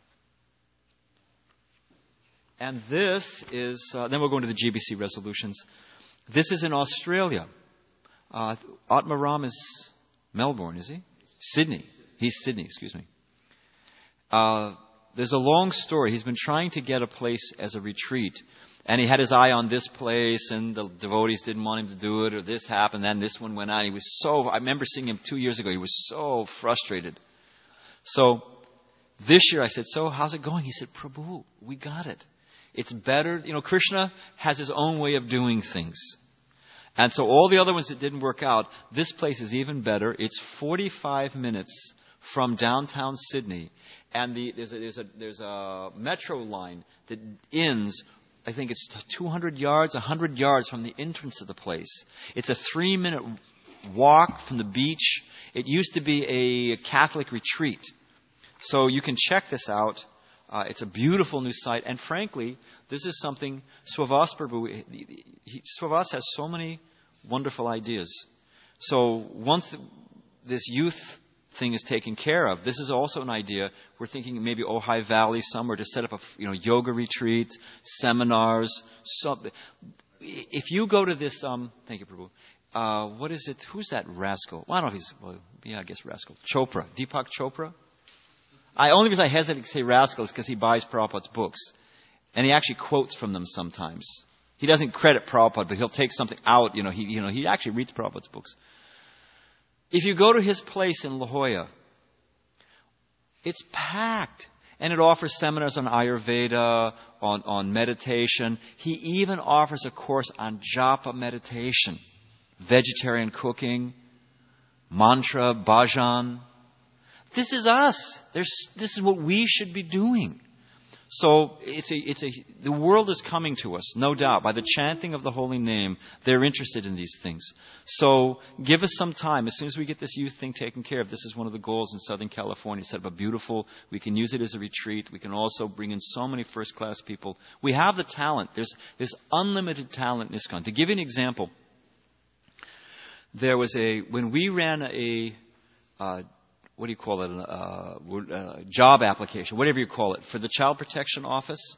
Speaker 1: And this is, uh, then we'll go into the G B C resolutions. This is in Australia. Uh, Atmaram is Melbourne, is he? Sydney. He's Sydney, excuse me. Uh, There's a long story. He's been trying to get a place as a retreat. And he had his eye on this place, and the devotees didn't want him to do it, or this happened, then this one went on. He was so, I remember seeing him two years ago. He was so frustrated. So this year I said, so how's it going? He said, Prabhu, we got it. It's better. You know, Krishna has his own way of doing things. And so all the other ones that didn't work out, this place is even better. It's forty-five minutes from downtown Sydney. And the, there's, a, there's, a, there's a metro line that ends, I think it's two hundred yards, one hundred yards from the entrance of the place. It's a three-minute walk from the beach. It used to be a Catholic retreat. So you can check this out. Uh, it's a beautiful new site. And frankly, this is something Swavas Prabhu, he, Swavas has so many wonderful ideas. So once this youth thing is taken care of, this is also an idea. We're thinking maybe Ojai Valley somewhere to set up a you know yoga retreat, seminars. Something. If you go to this, um, thank you, Prabhu. Uh, what is it? Who's that rascal? Well, I don't know if he's. Well, yeah, I guess rascal. Chopra, Deepak Chopra. I only reason I hesitate to say rascal is because he buys Prabhupada's books, and he actually quotes from them sometimes. He doesn't credit Prabhupada, but he'll take something out. You know, he you know he actually reads Prabhupada's books. If you go to his place in La Jolla, it's packed. And it offers seminars on Ayurveda, on, on meditation. He even offers a course on japa meditation, vegetarian cooking, mantra, bhajan. This is us. There's, this is what we should be doing. So it's a, it's a, the world is coming to us, no doubt. By the chanting of the holy name, they're interested in these things. So give us some time. As soon as we get this youth thing taken care of, this is one of the goals in Southern California. Set up a beautiful, we can use it as a retreat. We can also bring in so many first-class people. We have the talent. There's, there's unlimited talent in ISKCON. To give you an example, there was a, when we ran a, uh, what do you call it, uh, uh, job application, whatever you call it, for the Child Protection Office.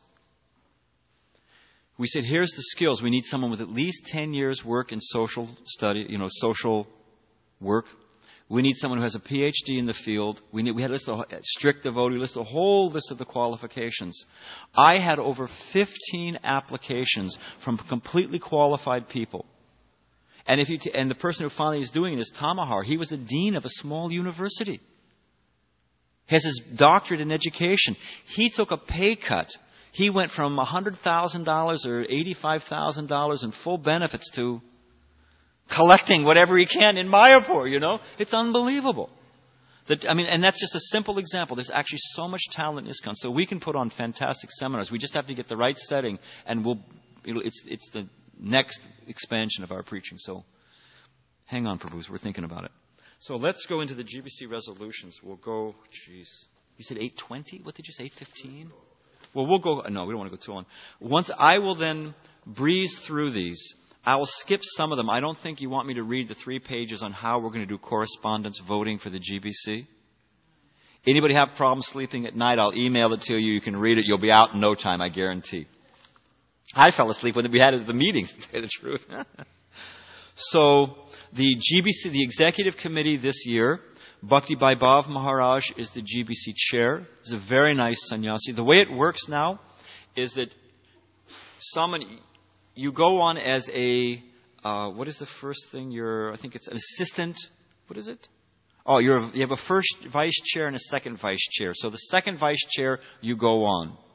Speaker 1: We said, here's the skills. We need someone with at least ten years work in social study, you know, social work. We need someone who has a P H D in the field. We need, we had a list of strict devotee list, a whole list of the qualifications. I had over fifteen applications from completely qualified people. And if you t- and the person who finally is doing it is Tamahar. He was the dean of a small university. He has his doctorate in education. He took a pay cut. He went from one hundred thousand dollars or eighty-five thousand dollars in full benefits to collecting whatever he can in Mayapur, you know. It's unbelievable. That, I mean, and that's just a simple example. There's actually so much talent in ISKCON. So we can put on fantastic seminars. We just have to get the right setting, and we'll, it's, it's the next expansion of our preaching. So hang on, Prabhus. We're thinking about it. So let's go into the G B C resolutions. We'll go, jeez. You said eight twenty? What did you say, eight fifteen? Well, we'll go, no, we don't want to go too long. Once I will then breeze through these. I will skip some of them. I don't think you want me to read the three pages on how we're going to do correspondence voting for the G B C. Anybody have problems sleeping at night? I'll email it to you. You can read it. You'll be out in no time, I guarantee. I fell asleep when we had it at the meetings, to tell you the truth. So, the G B C, the executive committee this year, Bhakti Vaibhav Maharaj is the G B C chair. He's a very nice sannyasi. The way it works now is that someone, you go on as a, uh, what is the first thing? You're, I think it's an assistant. What is it? Oh, you're, a, you have a first vice chair and a second vice chair. So the second vice chair, you go on.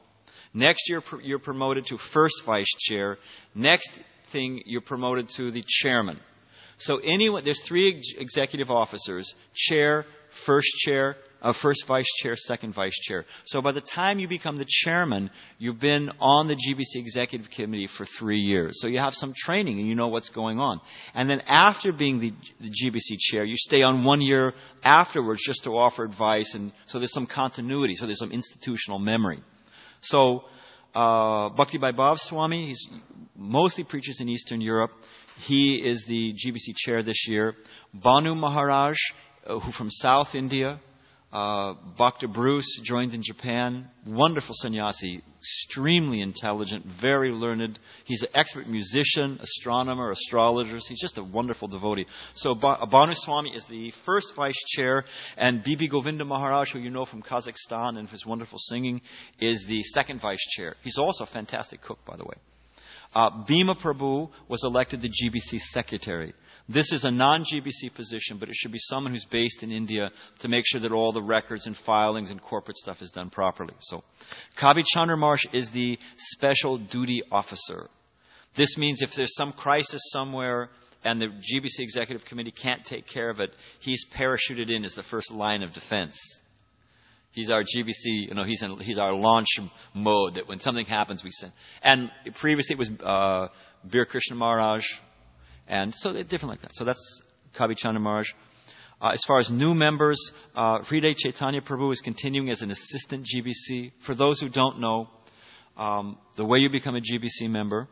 Speaker 1: Next year, you're promoted to first vice chair. Next thing, you're promoted to the chairman. So anyone, there's three ex- executive officers: chair, first chair, uh, first vice chair, second vice chair. So by the time you become the chairman, you've been on the G B C executive committee for three years. So you have some training and you know what's going on. And then after being the, the G B C chair, you stay on one year afterwards just to offer advice. And so there's some continuity. So there's some institutional memory. So uh, Bhakti Vaibhav Swami, he mostly preaches in Eastern Europe. He is the G B C chair this year. Bhanu Maharaj, uh, who from South India. Uh, Bhakta Bruce joined in Japan. Wonderful sannyasi, extremely intelligent, very learned. He's an expert musician, astronomer, astrologer. He's just a wonderful devotee. So ba- Bhanu Swami is the first vice chair, and Bibi Govinda Maharaj, who you know from Kazakhstan and his wonderful singing, is the second vice chair. He's also a fantastic cook, by the way. Uh, Bhima Prabhu was elected the G B C secretary. This is a non-G B C position, but it should be someone who's based in India to make sure that all the records and filings and corporate stuff is done properly. So, Kavi Chandramarsh is the special duty officer. This means if there's some crisis somewhere and the G B C Executive Committee can't take care of it, he's parachuted in as the first line of defense. He's our G B C, you know, he's in, he's our launch mode that when something happens, we send. And previously it was uh, Bir Krishna Maharaj. And so they're different like that. So that's Kavi Chandra Maharaj. Uh, as far as new members, uh, Hriday Chaitanya Prabhu is continuing as an assistant G B C. For those who don't know, um, the way you become a G B C member,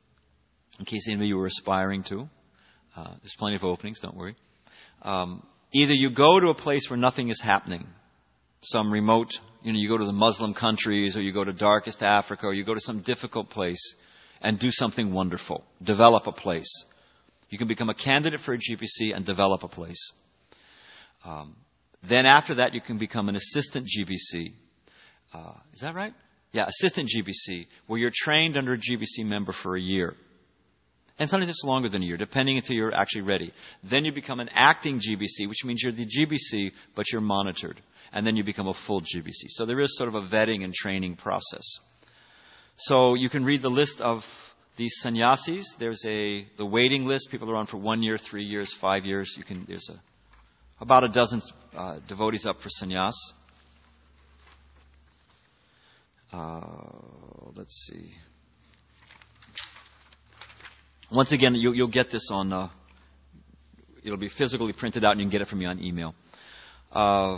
Speaker 1: in case any of you were aspiring to, uh, there's plenty of openings, don't worry. Um, either you go to a place where nothing is happening, some remote, you know, you go to the Muslim countries, or you go to darkest Africa, or you go to some difficult place and do something wonderful. Develop a place. You can become a candidate for a G B C and develop a place. Um, then after that, you can become an assistant G B C. Uh, is that right? Yeah, assistant G B C, where you're trained under a G B C member for a year. And sometimes it's longer than a year, depending until you're actually ready. Then you become an acting G B C, which means you're the G B C, but you're monitored. And then you become a full G B C. So there is sort of a vetting and training process. So you can read the list of these sannyasis. There's a the waiting list. People are on for one year, three years, five years. You can there's a about a dozen uh, devotees up for sannyas. Uh, let's see. Once again, you, you'll get this on. Uh, it'll be physically printed out, and you can get it from me on email. Uh,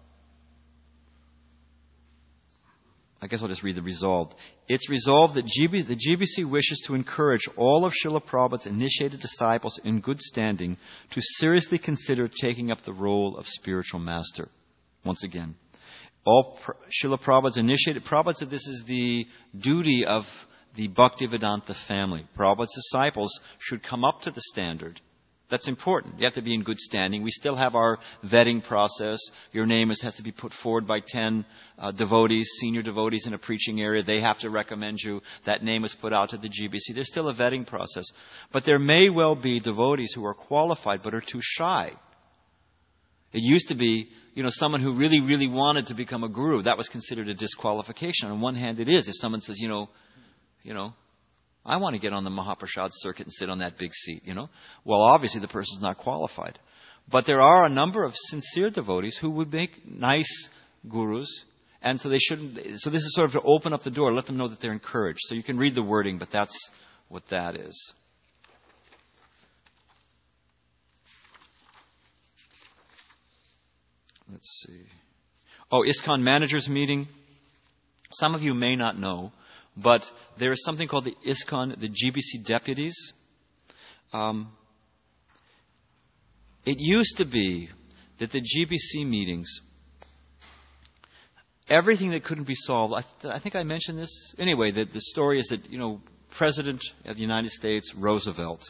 Speaker 1: I guess I'll just read the resolved. It's resolved that G B, the G B C wishes to encourage all of Srila Prabhupada's initiated disciples in good standing to seriously consider taking up the role of spiritual master. Once again, all Srila Prabhupada's initiated, Prabhupada said this is the duty of the Bhaktivedanta family. Prabhupada's disciples should come up to the standard. That's important. You have to be in good standing. We still have our vetting process. Your name is, has to be put forward by ten uh, devotees, senior devotees in a preaching area. They have to recommend you. That name is put out to the G B C. There's still a vetting process. But there may well be devotees who are qualified but are too shy. It used to be, you know, someone who really, really wanted to become a guru. That was considered a disqualification. On one hand, it is. If someone says, you know, you know, I want to get on the Mahaprasad circuit and sit on that big seat, you know. Well, obviously the person's not qualified. But there are a number of sincere devotees who would make nice gurus. And so they shouldn't, so this is sort of to open up the door, let them know that they're encouraged. So you can read the wording, but that's what that is. Let's see. Oh, ISKCON managers meeting. Some of you may not know, but there is something called the ISKCON, the G B C deputies. Um, it used to be that the G B C meetings, everything that couldn't be solved, I, th- I think I mentioned this. Anyway, the, the story is that, you know, President of the United States, Roosevelt,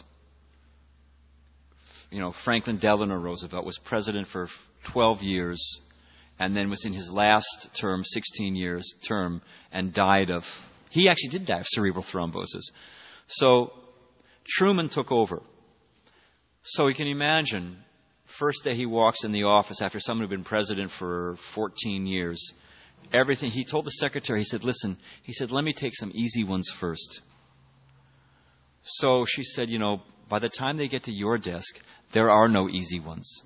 Speaker 1: you know, Franklin Delano Roosevelt was president for twelve years and then was in his last term, sixteen years term, and died of, he actually did die of cerebral thrombosis. So Truman took over. So you can imagine, first day he walks in the office after someone who had been president for fourteen years, everything. He told the secretary, he said, listen, he said, let me take some easy ones first. So she said, you know, by the time they get to your desk, there are no easy ones.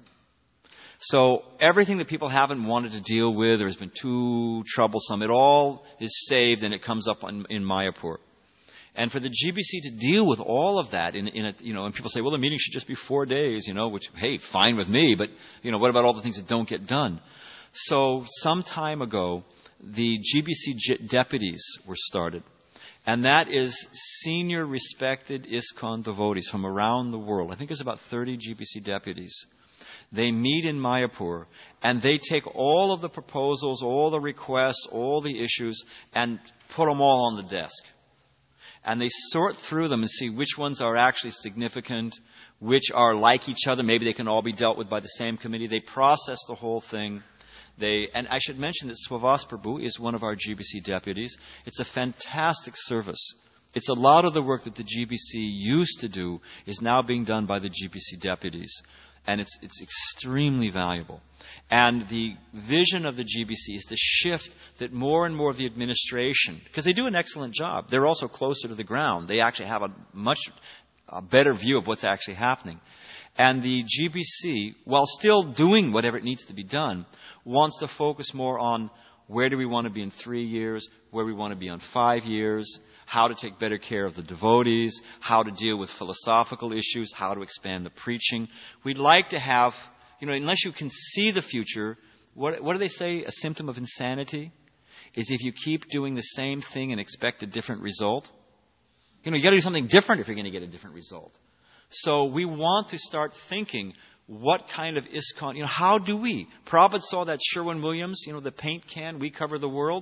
Speaker 1: So everything that people haven't wanted to deal with or has been too troublesome, it all is saved and it comes up on, in Mayapur. And for the G B C to deal with all of that in, in a, you know, and people say, well, the meeting should just be four days, you know, which, hey, fine with me, but, you know, what about all the things that don't get done? So some time ago, the G B C G- deputies were started. And that is senior respected ISKCON devotees from around the world. I think there's about thirty G B C deputies. They meet in Mayapur, and they take all of the proposals, all the requests, all the issues, and put them all on the desk. And they sort through them and see which ones are actually significant, which are like each other. Maybe they can all be dealt with by the same committee. They process the whole thing. They, and I should mention that Swavas Prabhu is one of our G B C deputies. It's a fantastic service. It's a lot of the work that the G B C used to do is now being done by the G B C deputies. And it's, it's extremely valuable. And the vision of the G B C is to shift that more and more of the administration, because they do an excellent job. They're also closer to the ground. They actually have a much a better view of what's actually happening. And the G B C, while still doing whatever it needs to be done, wants to focus more on where do we want to be in three years, where we want to be in five years, how to take better care of the devotees, how to deal with philosophical issues, how to expand the preaching. We'd like to have, you know, unless you can see the future, what, what do they say? A symptom of insanity is if you keep doing the same thing and expect a different result. You know, you got to do something different if you're going to get a different result. So we want to start thinking, what kind of ISKCON, you know, how do we? Prabhupada saw that Sherwin-Williams, you know, the paint can, we cover the world.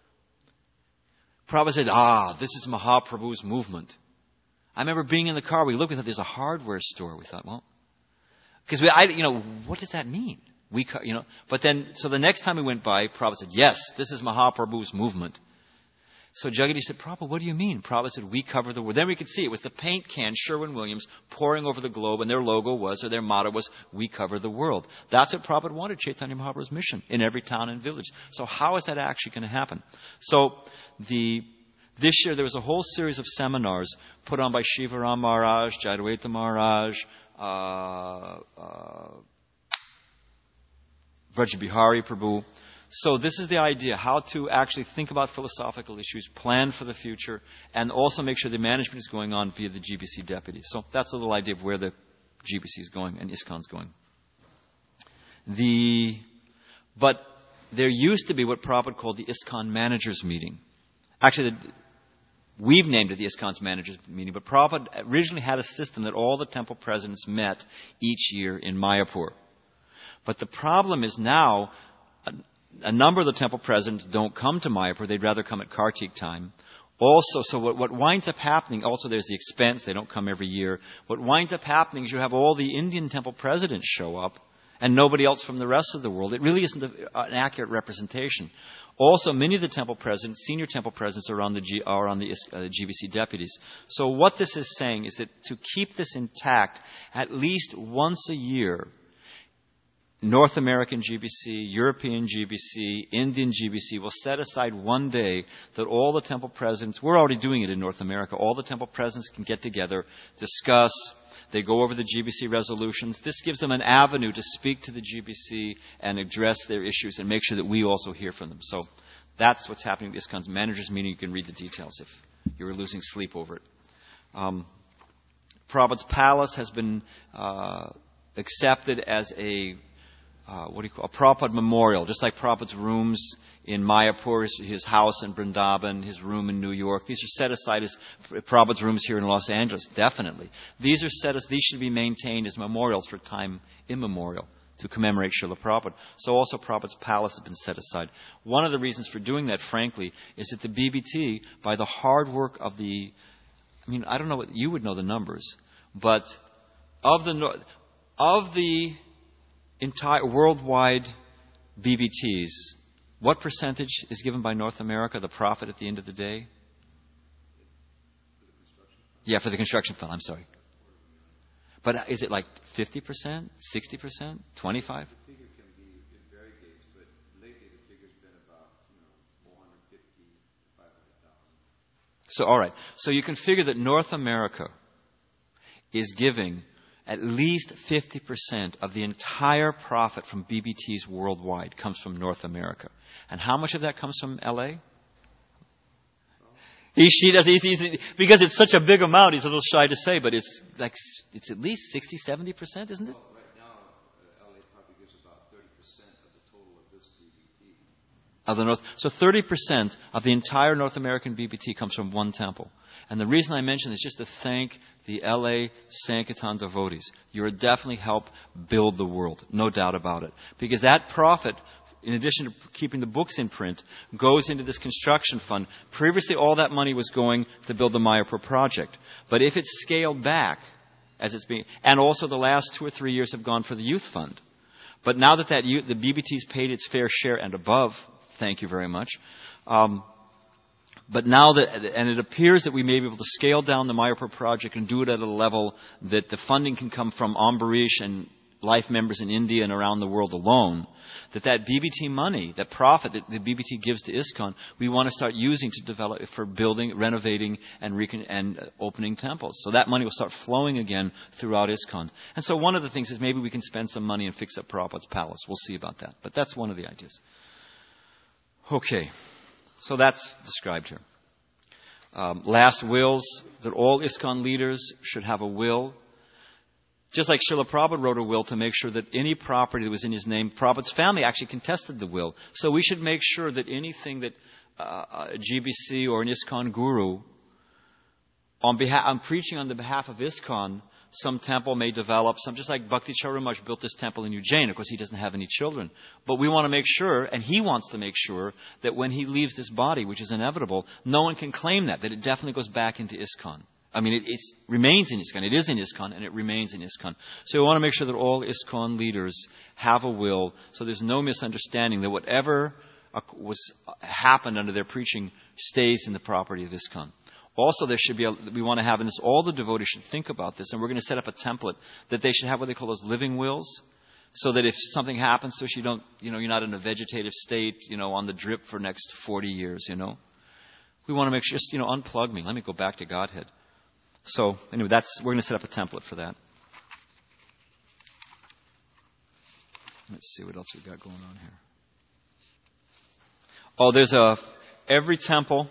Speaker 1: Prabhupada said, ah, this is Mahaprabhu's movement. I remember being in the car, we looked, we thought there's a hardware store. We thought, well, because we, I, you know, what does that mean? We, you know, but then, so the next time we went by, Prabhupada said, yes, this is Mahaprabhu's movement. So Jagadish said, Prabhupada, what do you mean? Prabhupada said, we cover the world. Then we could see it was the paint can, Sherwin-Williams, pouring over the globe, and their logo was, or their motto was, we cover the world. That's what Prabhupada wanted, Chaitanya Mahaprabhu's mission, in every town and village. So how is that actually going to happen? So the this year there was a whole series of seminars put on by Shivaram Maharaj, Jadwaita Maharaj, uh, uh, Vrajabihari Prabhu. So this is the idea, how to actually think about philosophical issues, plan for the future, and also make sure the management is going on via the G B C deputies. So that's a little idea of where the G B C is going and ISKCON is going. The, but there used to be what Prabhupada called the ISKCON Managers Meeting. Actually, the, we've named it the ISKCON's Managers Meeting, but Prabhupada originally had a system that all the temple presidents met each year in Mayapur. But the problem is now, a, a number of the temple presidents don't come to Mayapur. They'd rather come at Kartik time. Also, so what, what winds up happening, also there's the expense. They don't come every year. What winds up happening is you have all the Indian temple presidents show up and nobody else from the rest of the world. It really isn't a, an accurate representation. Also, many of the temple presidents, senior temple presidents, are on the, G, are on the uh, G B C deputies. So what this is saying is that to keep this intact, at least once a year, North American G B C, European G B C, Indian G B C will set aside one day that all the temple presidents, we're already doing it in North America, all the temple presidents can get together, discuss, they go over the G B C resolutions. This gives them an avenue to speak to the G B C and address their issues and make sure that we also hear from them. So that's what's happening at ISKCON's managers meeting. You can read the details if you were losing sleep over it. Um, Prabhupada's palace has been uh, accepted as a Uh, what do you call a Prabhupada memorial, just like Prabhupada's rooms in Mayapur, his, his house in Vrindavan, his room in New York. These are set aside as Prabhupada's rooms here in Los Angeles, definitely. These are set as, these should be maintained as memorials for time immemorial to commemorate Srila Prabhupada. So also Prabhupada's palace has been set aside. One of the reasons for doing that, frankly, is that the B B T, by the hard work of the, I mean, I don't know what, you would know the numbers, but of the, of the, entire worldwide B B Ts, what percentage is given by North America, the profit at the end of the day? Yeah, for the construction fund, I'm sorry. But is it like fifty percent, sixty percent, twenty-five percent?
Speaker 2: The figure can be, it variegates, but lately the figure's been about, you know,
Speaker 1: So, all right. So you can figure that North America is giving at least fifty percent of the entire profit from B B Ts worldwide comes from North America. And how much of that comes from L A? He, she does, he's, he's, because it's such a big amount, he's a little shy to say, but it's like, it's at least sixty, seventy percent, isn't it?
Speaker 2: Well, right now, uh, L A probably gives about thirty percent of the total of this B B T.
Speaker 1: Of the North. So thirty percent of the entire North American B B T comes from one temple. And the reason I mention this is just to thank the L A Sankirtan devotees. You're definitely help build the world, no doubt about it. Because that profit, in addition to keeping the books in print, goes into this construction fund. Previously, all that money was going to build the Mayapur project. But if it's scaled back, as it's being, and also the last two or three years have gone for the youth fund. But now that, that youth, the B B T's paid its fair share and above, thank you very much. Um, but now that, and it appears that we may be able to scale down the Mayapur project and do it at a level that the funding can come from Ambarish and life members in India and around the world alone, that that B B T money, that profit that the B B T gives to ISKCON, we want to start using to develop for building, renovating, and, recon- and opening temples. So that money will start flowing again throughout ISKCON. And so one of the things is maybe we can spend some money and fix up Prabhupada's palace. We'll see about that. But that's one of the ideas. Okay. So that's described here. Um, last wills, that all ISKCON leaders should have a will. Just like Srila Prabhupada wrote a will to make sure that any property that was in his name, Prabhupada's family actually contested the will. So we should make sure that anything that uh, a G B C or an ISKCON guru, on behalf, I'm preaching on the behalf of ISKCON, some temple may develop, some just like Bhakti Charumash built this temple in Ujjain. Of course, he doesn't have any children. But we want to make sure, and he wants to make sure, that when he leaves this body, which is inevitable, no one can claim that, that it definitely goes back into ISKCON. I mean, it it's, remains in ISKCON. It is in ISKCON, and it remains in ISKCON. So we want to make sure that all ISKCON leaders have a will, so there's no misunderstanding that whatever was happened under their preaching stays in the property of ISKCON. Also, there should be a, we want to have, and this, all the devotees should think about this, and we're going to set up a template that they should have what they call those living wills, so that if something happens to us, you don't, you know, you're not in a vegetative state, you know, on the drip for next forty years, you know. We want to make sure, just, you know, unplug me. Let me go back to Godhead. So, anyway, that's, we're going to set up a template for that. Let's see what else we've got going on here. Oh, there's a, every temple,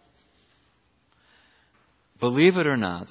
Speaker 1: believe it or not,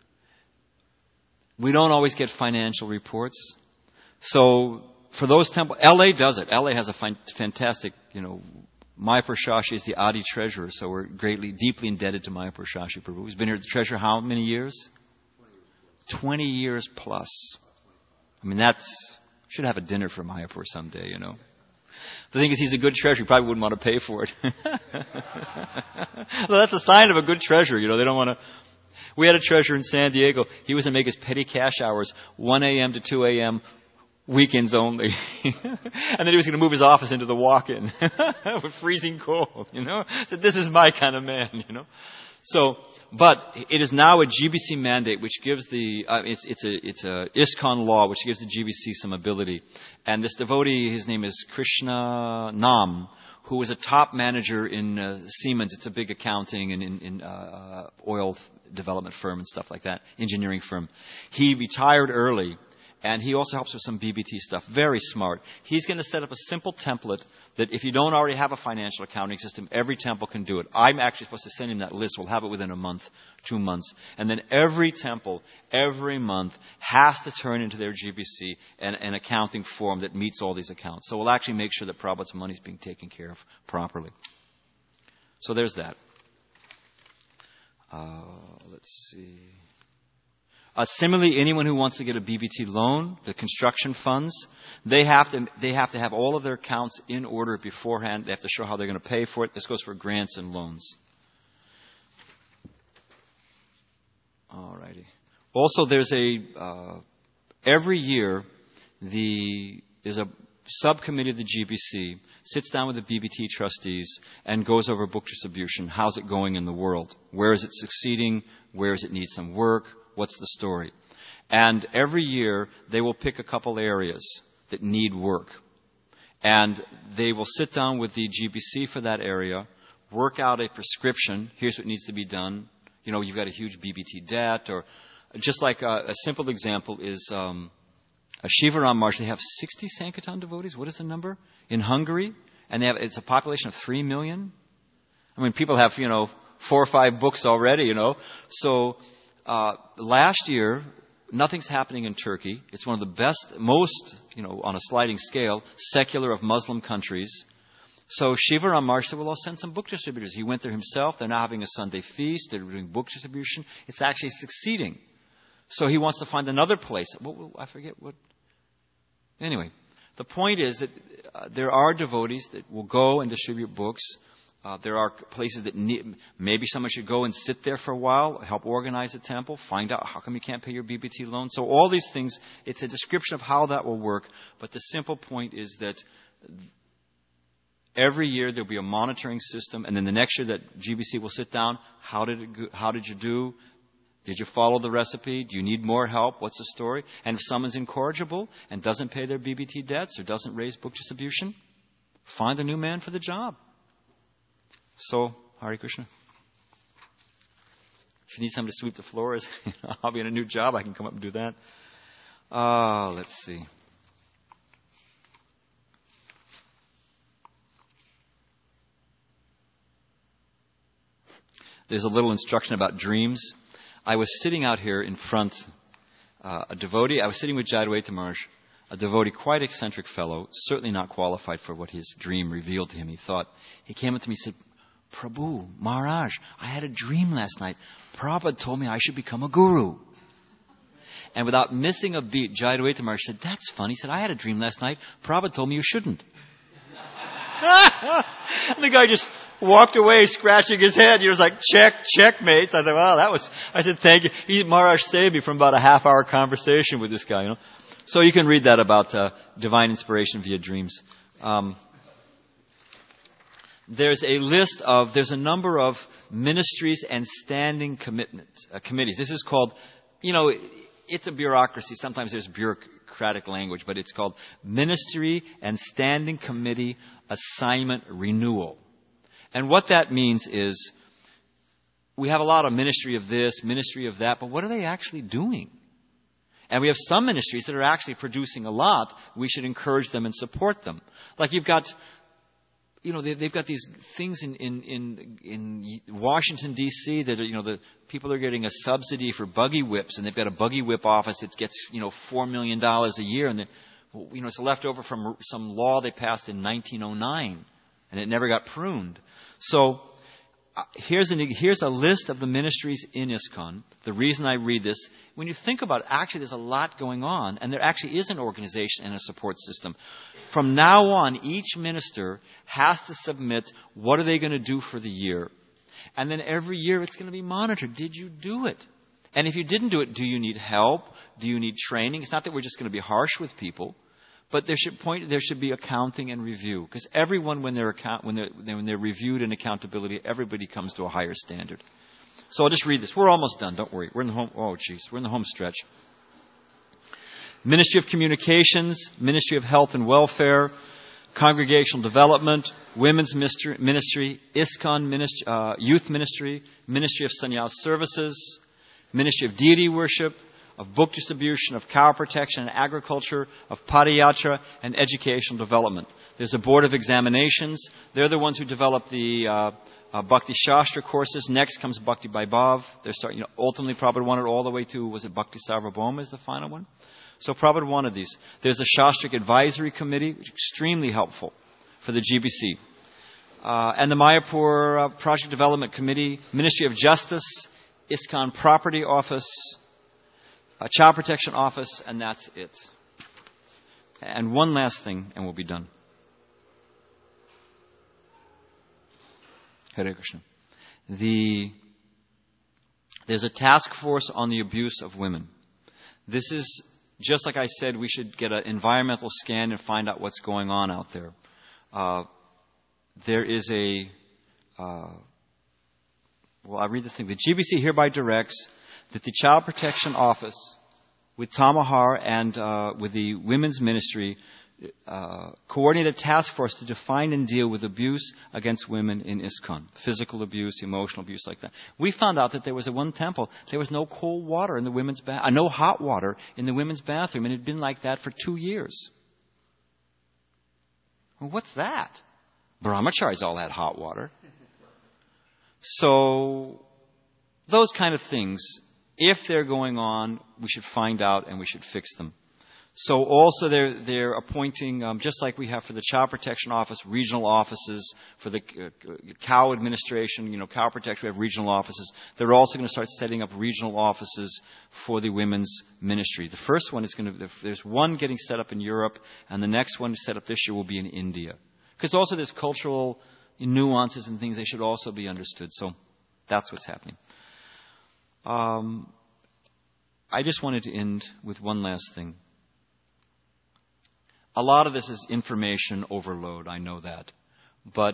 Speaker 1: we don't always get financial reports. So, for those temples, L A does it. L A has a fin- fantastic, you know, Mayapur Shashi is the Adi treasurer, so we're greatly, deeply indebted to Mayapur Shashi Prabhu. He's been here the treasurer how many years? Twenty years plus. I mean, that's, should have a dinner for Mayapur someday, you know. The thing is, he's a good treasurer. He probably wouldn't want to pay for it. Well, that's a sign of a good treasurer, you know. They don't want to. We had a treasurer in San Diego. He was going to make his petty cash hours one a.m. to two a.m., weekends only. And then he was going to move his office into the walk-in with freezing cold, you know. So this is my kind of man, you know. So, but it is now a G B C mandate which gives the, uh, it's, it's a, it's a ISKCON law which gives the G B C some ability. And this devotee, his name is Krishna Nam, who was a top manager in uh, Siemens. It's a big accounting and in, in uh, oil development firm and stuff like that, engineering firm. He retired early. And he also helps with some B B T stuff. Very smart. He's going to set up a simple template that if you don't already have a financial accounting system, every temple can do it. I'm actually supposed to send him that list. We'll have it within a month, two months. And then every temple, every month, has to turn into their G B C an, an accounting form that meets all these accounts. So we'll actually make sure that Prabhupada's money is being taken care of properly. So there's that. Uh, let's see. Uh, similarly, anyone who wants to get a B B T loan, the construction funds, they have to they have to have all of their accounts in order beforehand. They have to show how they're going to pay for it. This goes for grants and loans. All righty. Also, there's a uh, every year the there's a subcommittee of the G B C sits down with the B B T trustees and goes over book distribution. How's it going in the world? Where is it succeeding? Where does it need some work? What's the story? And every year, they will pick a couple areas that need work. And they will sit down with the G B C for that area, work out a prescription. Here's what needs to be done. You know, you've got a huge B B T debt, or just like a, a simple example is um, a Shivaram Maharaj. They have sixty Sankirtan devotees. What is the number? In Hungary. And they have, it's a population of three million. I mean, people have, you know, four or five books already, you know. So uh, last year, nothing's happening in Turkey. It's one of the best, most, you know, on a sliding scale, secular of Muslim countries. So Shivaram Maharaj said, well, I'll send some book distributors. He went there himself. They're now having a Sunday feast. They're doing book distribution. It's actually succeeding. So he wants to find another place. What, I forget what. Anyway, the point is that uh, there are devotees that will go and distribute books. Uh, there are places that need, maybe someone should go and sit there for a while, help organize a temple, find out how come you can't pay your B B T loan. So all these things, it's a description of how that will work. But the simple point is that every year there'll be a monitoring system, and then the next year that G B C will sit down. How did it go, how did you do? Did you follow the recipe? Do you need more help? What's the story? And if someone's incorrigible and doesn't pay their B B T debts or doesn't raise book distribution, find a new man for the job. So, Hare Krishna. If you need someone to sweep the floors, I'll be in a new job. I can come up and do that. Uh, let's see. There's a little instruction about dreams. I was sitting out here in front, uh, a devotee. I was sitting with Jayadvaita Maharaj, a devotee, quite eccentric fellow, certainly not qualified for what his dream revealed to him. He thought, he came up to me and said, Prabhu, Maharaj, I had a dream last night. Prabhupada told me I should become a guru. And without missing a beat, Jayadvaita Maharaj said, that's funny. He said, I had a dream last night. Prabhupada told me you shouldn't. And the guy just walked away scratching his head. He was like, check, checkmate. So I thought, well, that was, I said, thank you. He, Maharaj saved me from about a half hour conversation with this guy, you know. So you can read that about uh, divine inspiration via dreams. Um, there's a list of, there's a number of ministries and standing commitment, uh, committees. This is called, you know, it's a bureaucracy. Sometimes there's bureaucratic language, but it's called Ministry and Standing Committee Assignment Renewal. And what that means is we have a lot of ministry of this, ministry of that, but what are they actually doing? And we have some ministries that are actually producing a lot. We should encourage them and support them. Like you've got, you know, they've got these things in, in, in, in Washington, D C that are, you know, the people are getting a subsidy for buggy whips, and they've got a buggy whip office that gets, you know, four million dollars a year, and then, you know, it's left over from some law they passed in nineteen oh nine, and it never got pruned. So uh, here's, an, here's a list of the ministries in ISKCON. The reason I read this, when you think about it, actually there's a lot going on, and there actually is an organization and a support system. From now on, each minister has to submit what are they going to do for the year. And then every year it's going to be monitored. Did you do it? And if you didn't do it, do you need help? Do you need training? It's not that we're just going to be harsh with people. But there should point there should be accounting and review, because everyone, when they're account when they're when they're reviewed in accountability, everybody comes to a higher standard. So I'll just read this. We're almost done. Don't worry. We're in the home. Oh, geez, we're in the home stretch. Ministry of Communications, Ministry of Health and Welfare, Congregational Development, Women's Ministry, ISKCON Ministry, uh, Youth Ministry, Ministry of Sannyas Services, Ministry of Deity Worship, of book distribution, of cow protection and agriculture, of padayatra and educational development. There's a board of examinations. They're the ones who develop the uh, uh, Bhakti Shastra courses. Next comes Bhakti Vaibhav. They're starting, you know, ultimately Prabhupada wanted all the way to, was it Bhakti Sarvabhauma is the final one? So Prabhupada wanted these. There's a Shastric Advisory Committee, which is extremely helpful for the G B C. Uh, and the Mayapur uh, Project Development Committee, Ministry of Justice, ISKCON Property Office, a Child Protection Office, and that's it. And one last thing, and we'll be done. Hare Krishna. The, there's a task force on the abuse of women. This is, just like I said, we should get an environmental scan and find out what's going on out there. Uh, there is a, uh, well, I read the thing. The G B C hereby directs that the Child Protection Office, with Tamahar and uh, with the Women's Ministry, uh, coordinate a task force to define and deal with abuse against women in ISKCON. Physical abuse, emotional abuse, like that. We found out that there was a one temple, there was no cold water in the women's bath, uh, no hot water in the women's bathroom, and it had been like that for two years. Well, what's that? Brahmacharis all had hot water. So, those kind of things, if they're going on, we should find out and we should fix them. So also they're, they're appointing, um, just like we have for the Child Protection Office, regional offices, for the uh, cow administration, you know, cow protection, we have regional offices. They're also going to start setting up regional offices for the women's ministry. The first one is going to, there's one getting set up in Europe, and the next one set up this year will be in India. Because also there's cultural nuances and things, they should also be understood. So that's what's happening. Um, I just wanted to end with one last thing. A lot of this is information overload, I know that. But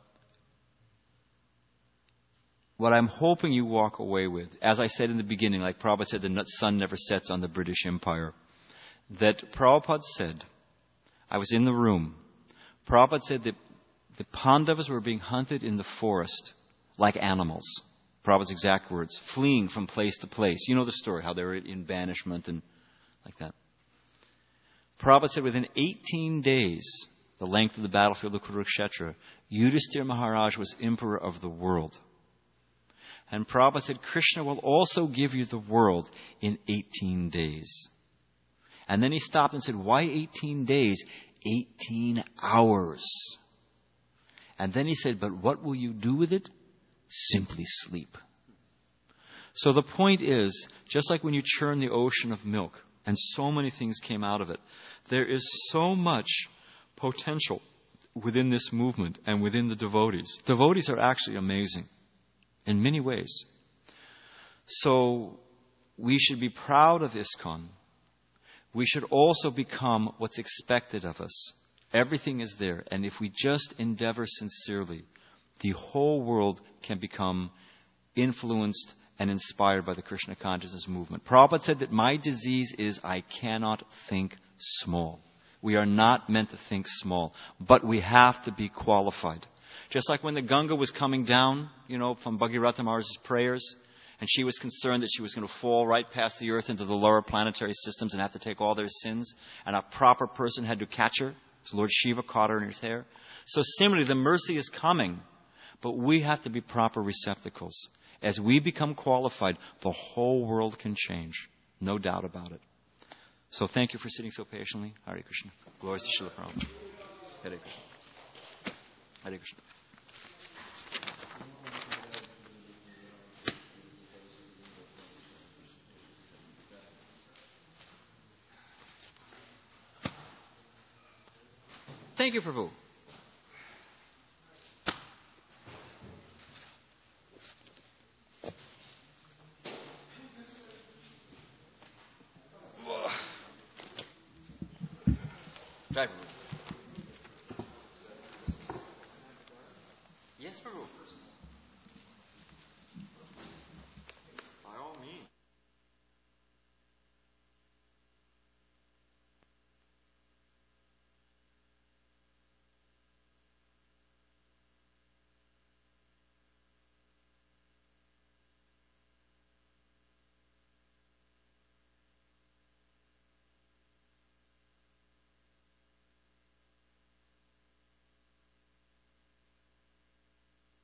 Speaker 1: what I'm hoping you walk away with, as I said in the beginning, like Prabhupada said, the sun never sets on the British Empire, that Prabhupada said, I was in the room, Prabhupada said that the Pandavas were being hunted in the forest like animals. Prabhupada's exact words, fleeing from place to place. You know the story, how they were in banishment and like that. Prabhupada said within eighteen days, the length of the battlefield of Kurukshetra, Yudhisthira Maharaj was emperor of the world. And Prabhupada said, Krishna will also give you the world in eighteen days. And then he stopped and said, why eighteen days? eighteen hours. And then he said, but what will you do with it? Simply sleep. So the point is, just like when you churn the ocean of milk, and so many things came out of it, there is so much potential within this movement and within the devotees. Devotees are actually amazing in many ways. So we should be proud of ISKCON. We should also become what's expected of us. Everything is there. And if we just endeavor sincerely, the whole world can become influenced and inspired by the Krishna consciousness movement. Prabhupada said that my disease is I cannot think small. We are not meant to think small, but we have to be qualified. Just like when the Ganga was coming down, you know, from Bhagirath Maharaj's prayers, and she was concerned that she was going to fall right past the earth into the lower planetary systems and have to take all their sins, and a proper person had to catch her. So Lord Shiva caught her in his hair. So similarly, the mercy is coming, but we have to be proper receptacles. As we become qualified, the whole world can change. No doubt about it. So thank you for sitting so patiently. Hare Krishna. Glory to Srila Prabhupada. Hare Krishna. Hare Krishna. Thank you, Prabhu. Jai Prabhu.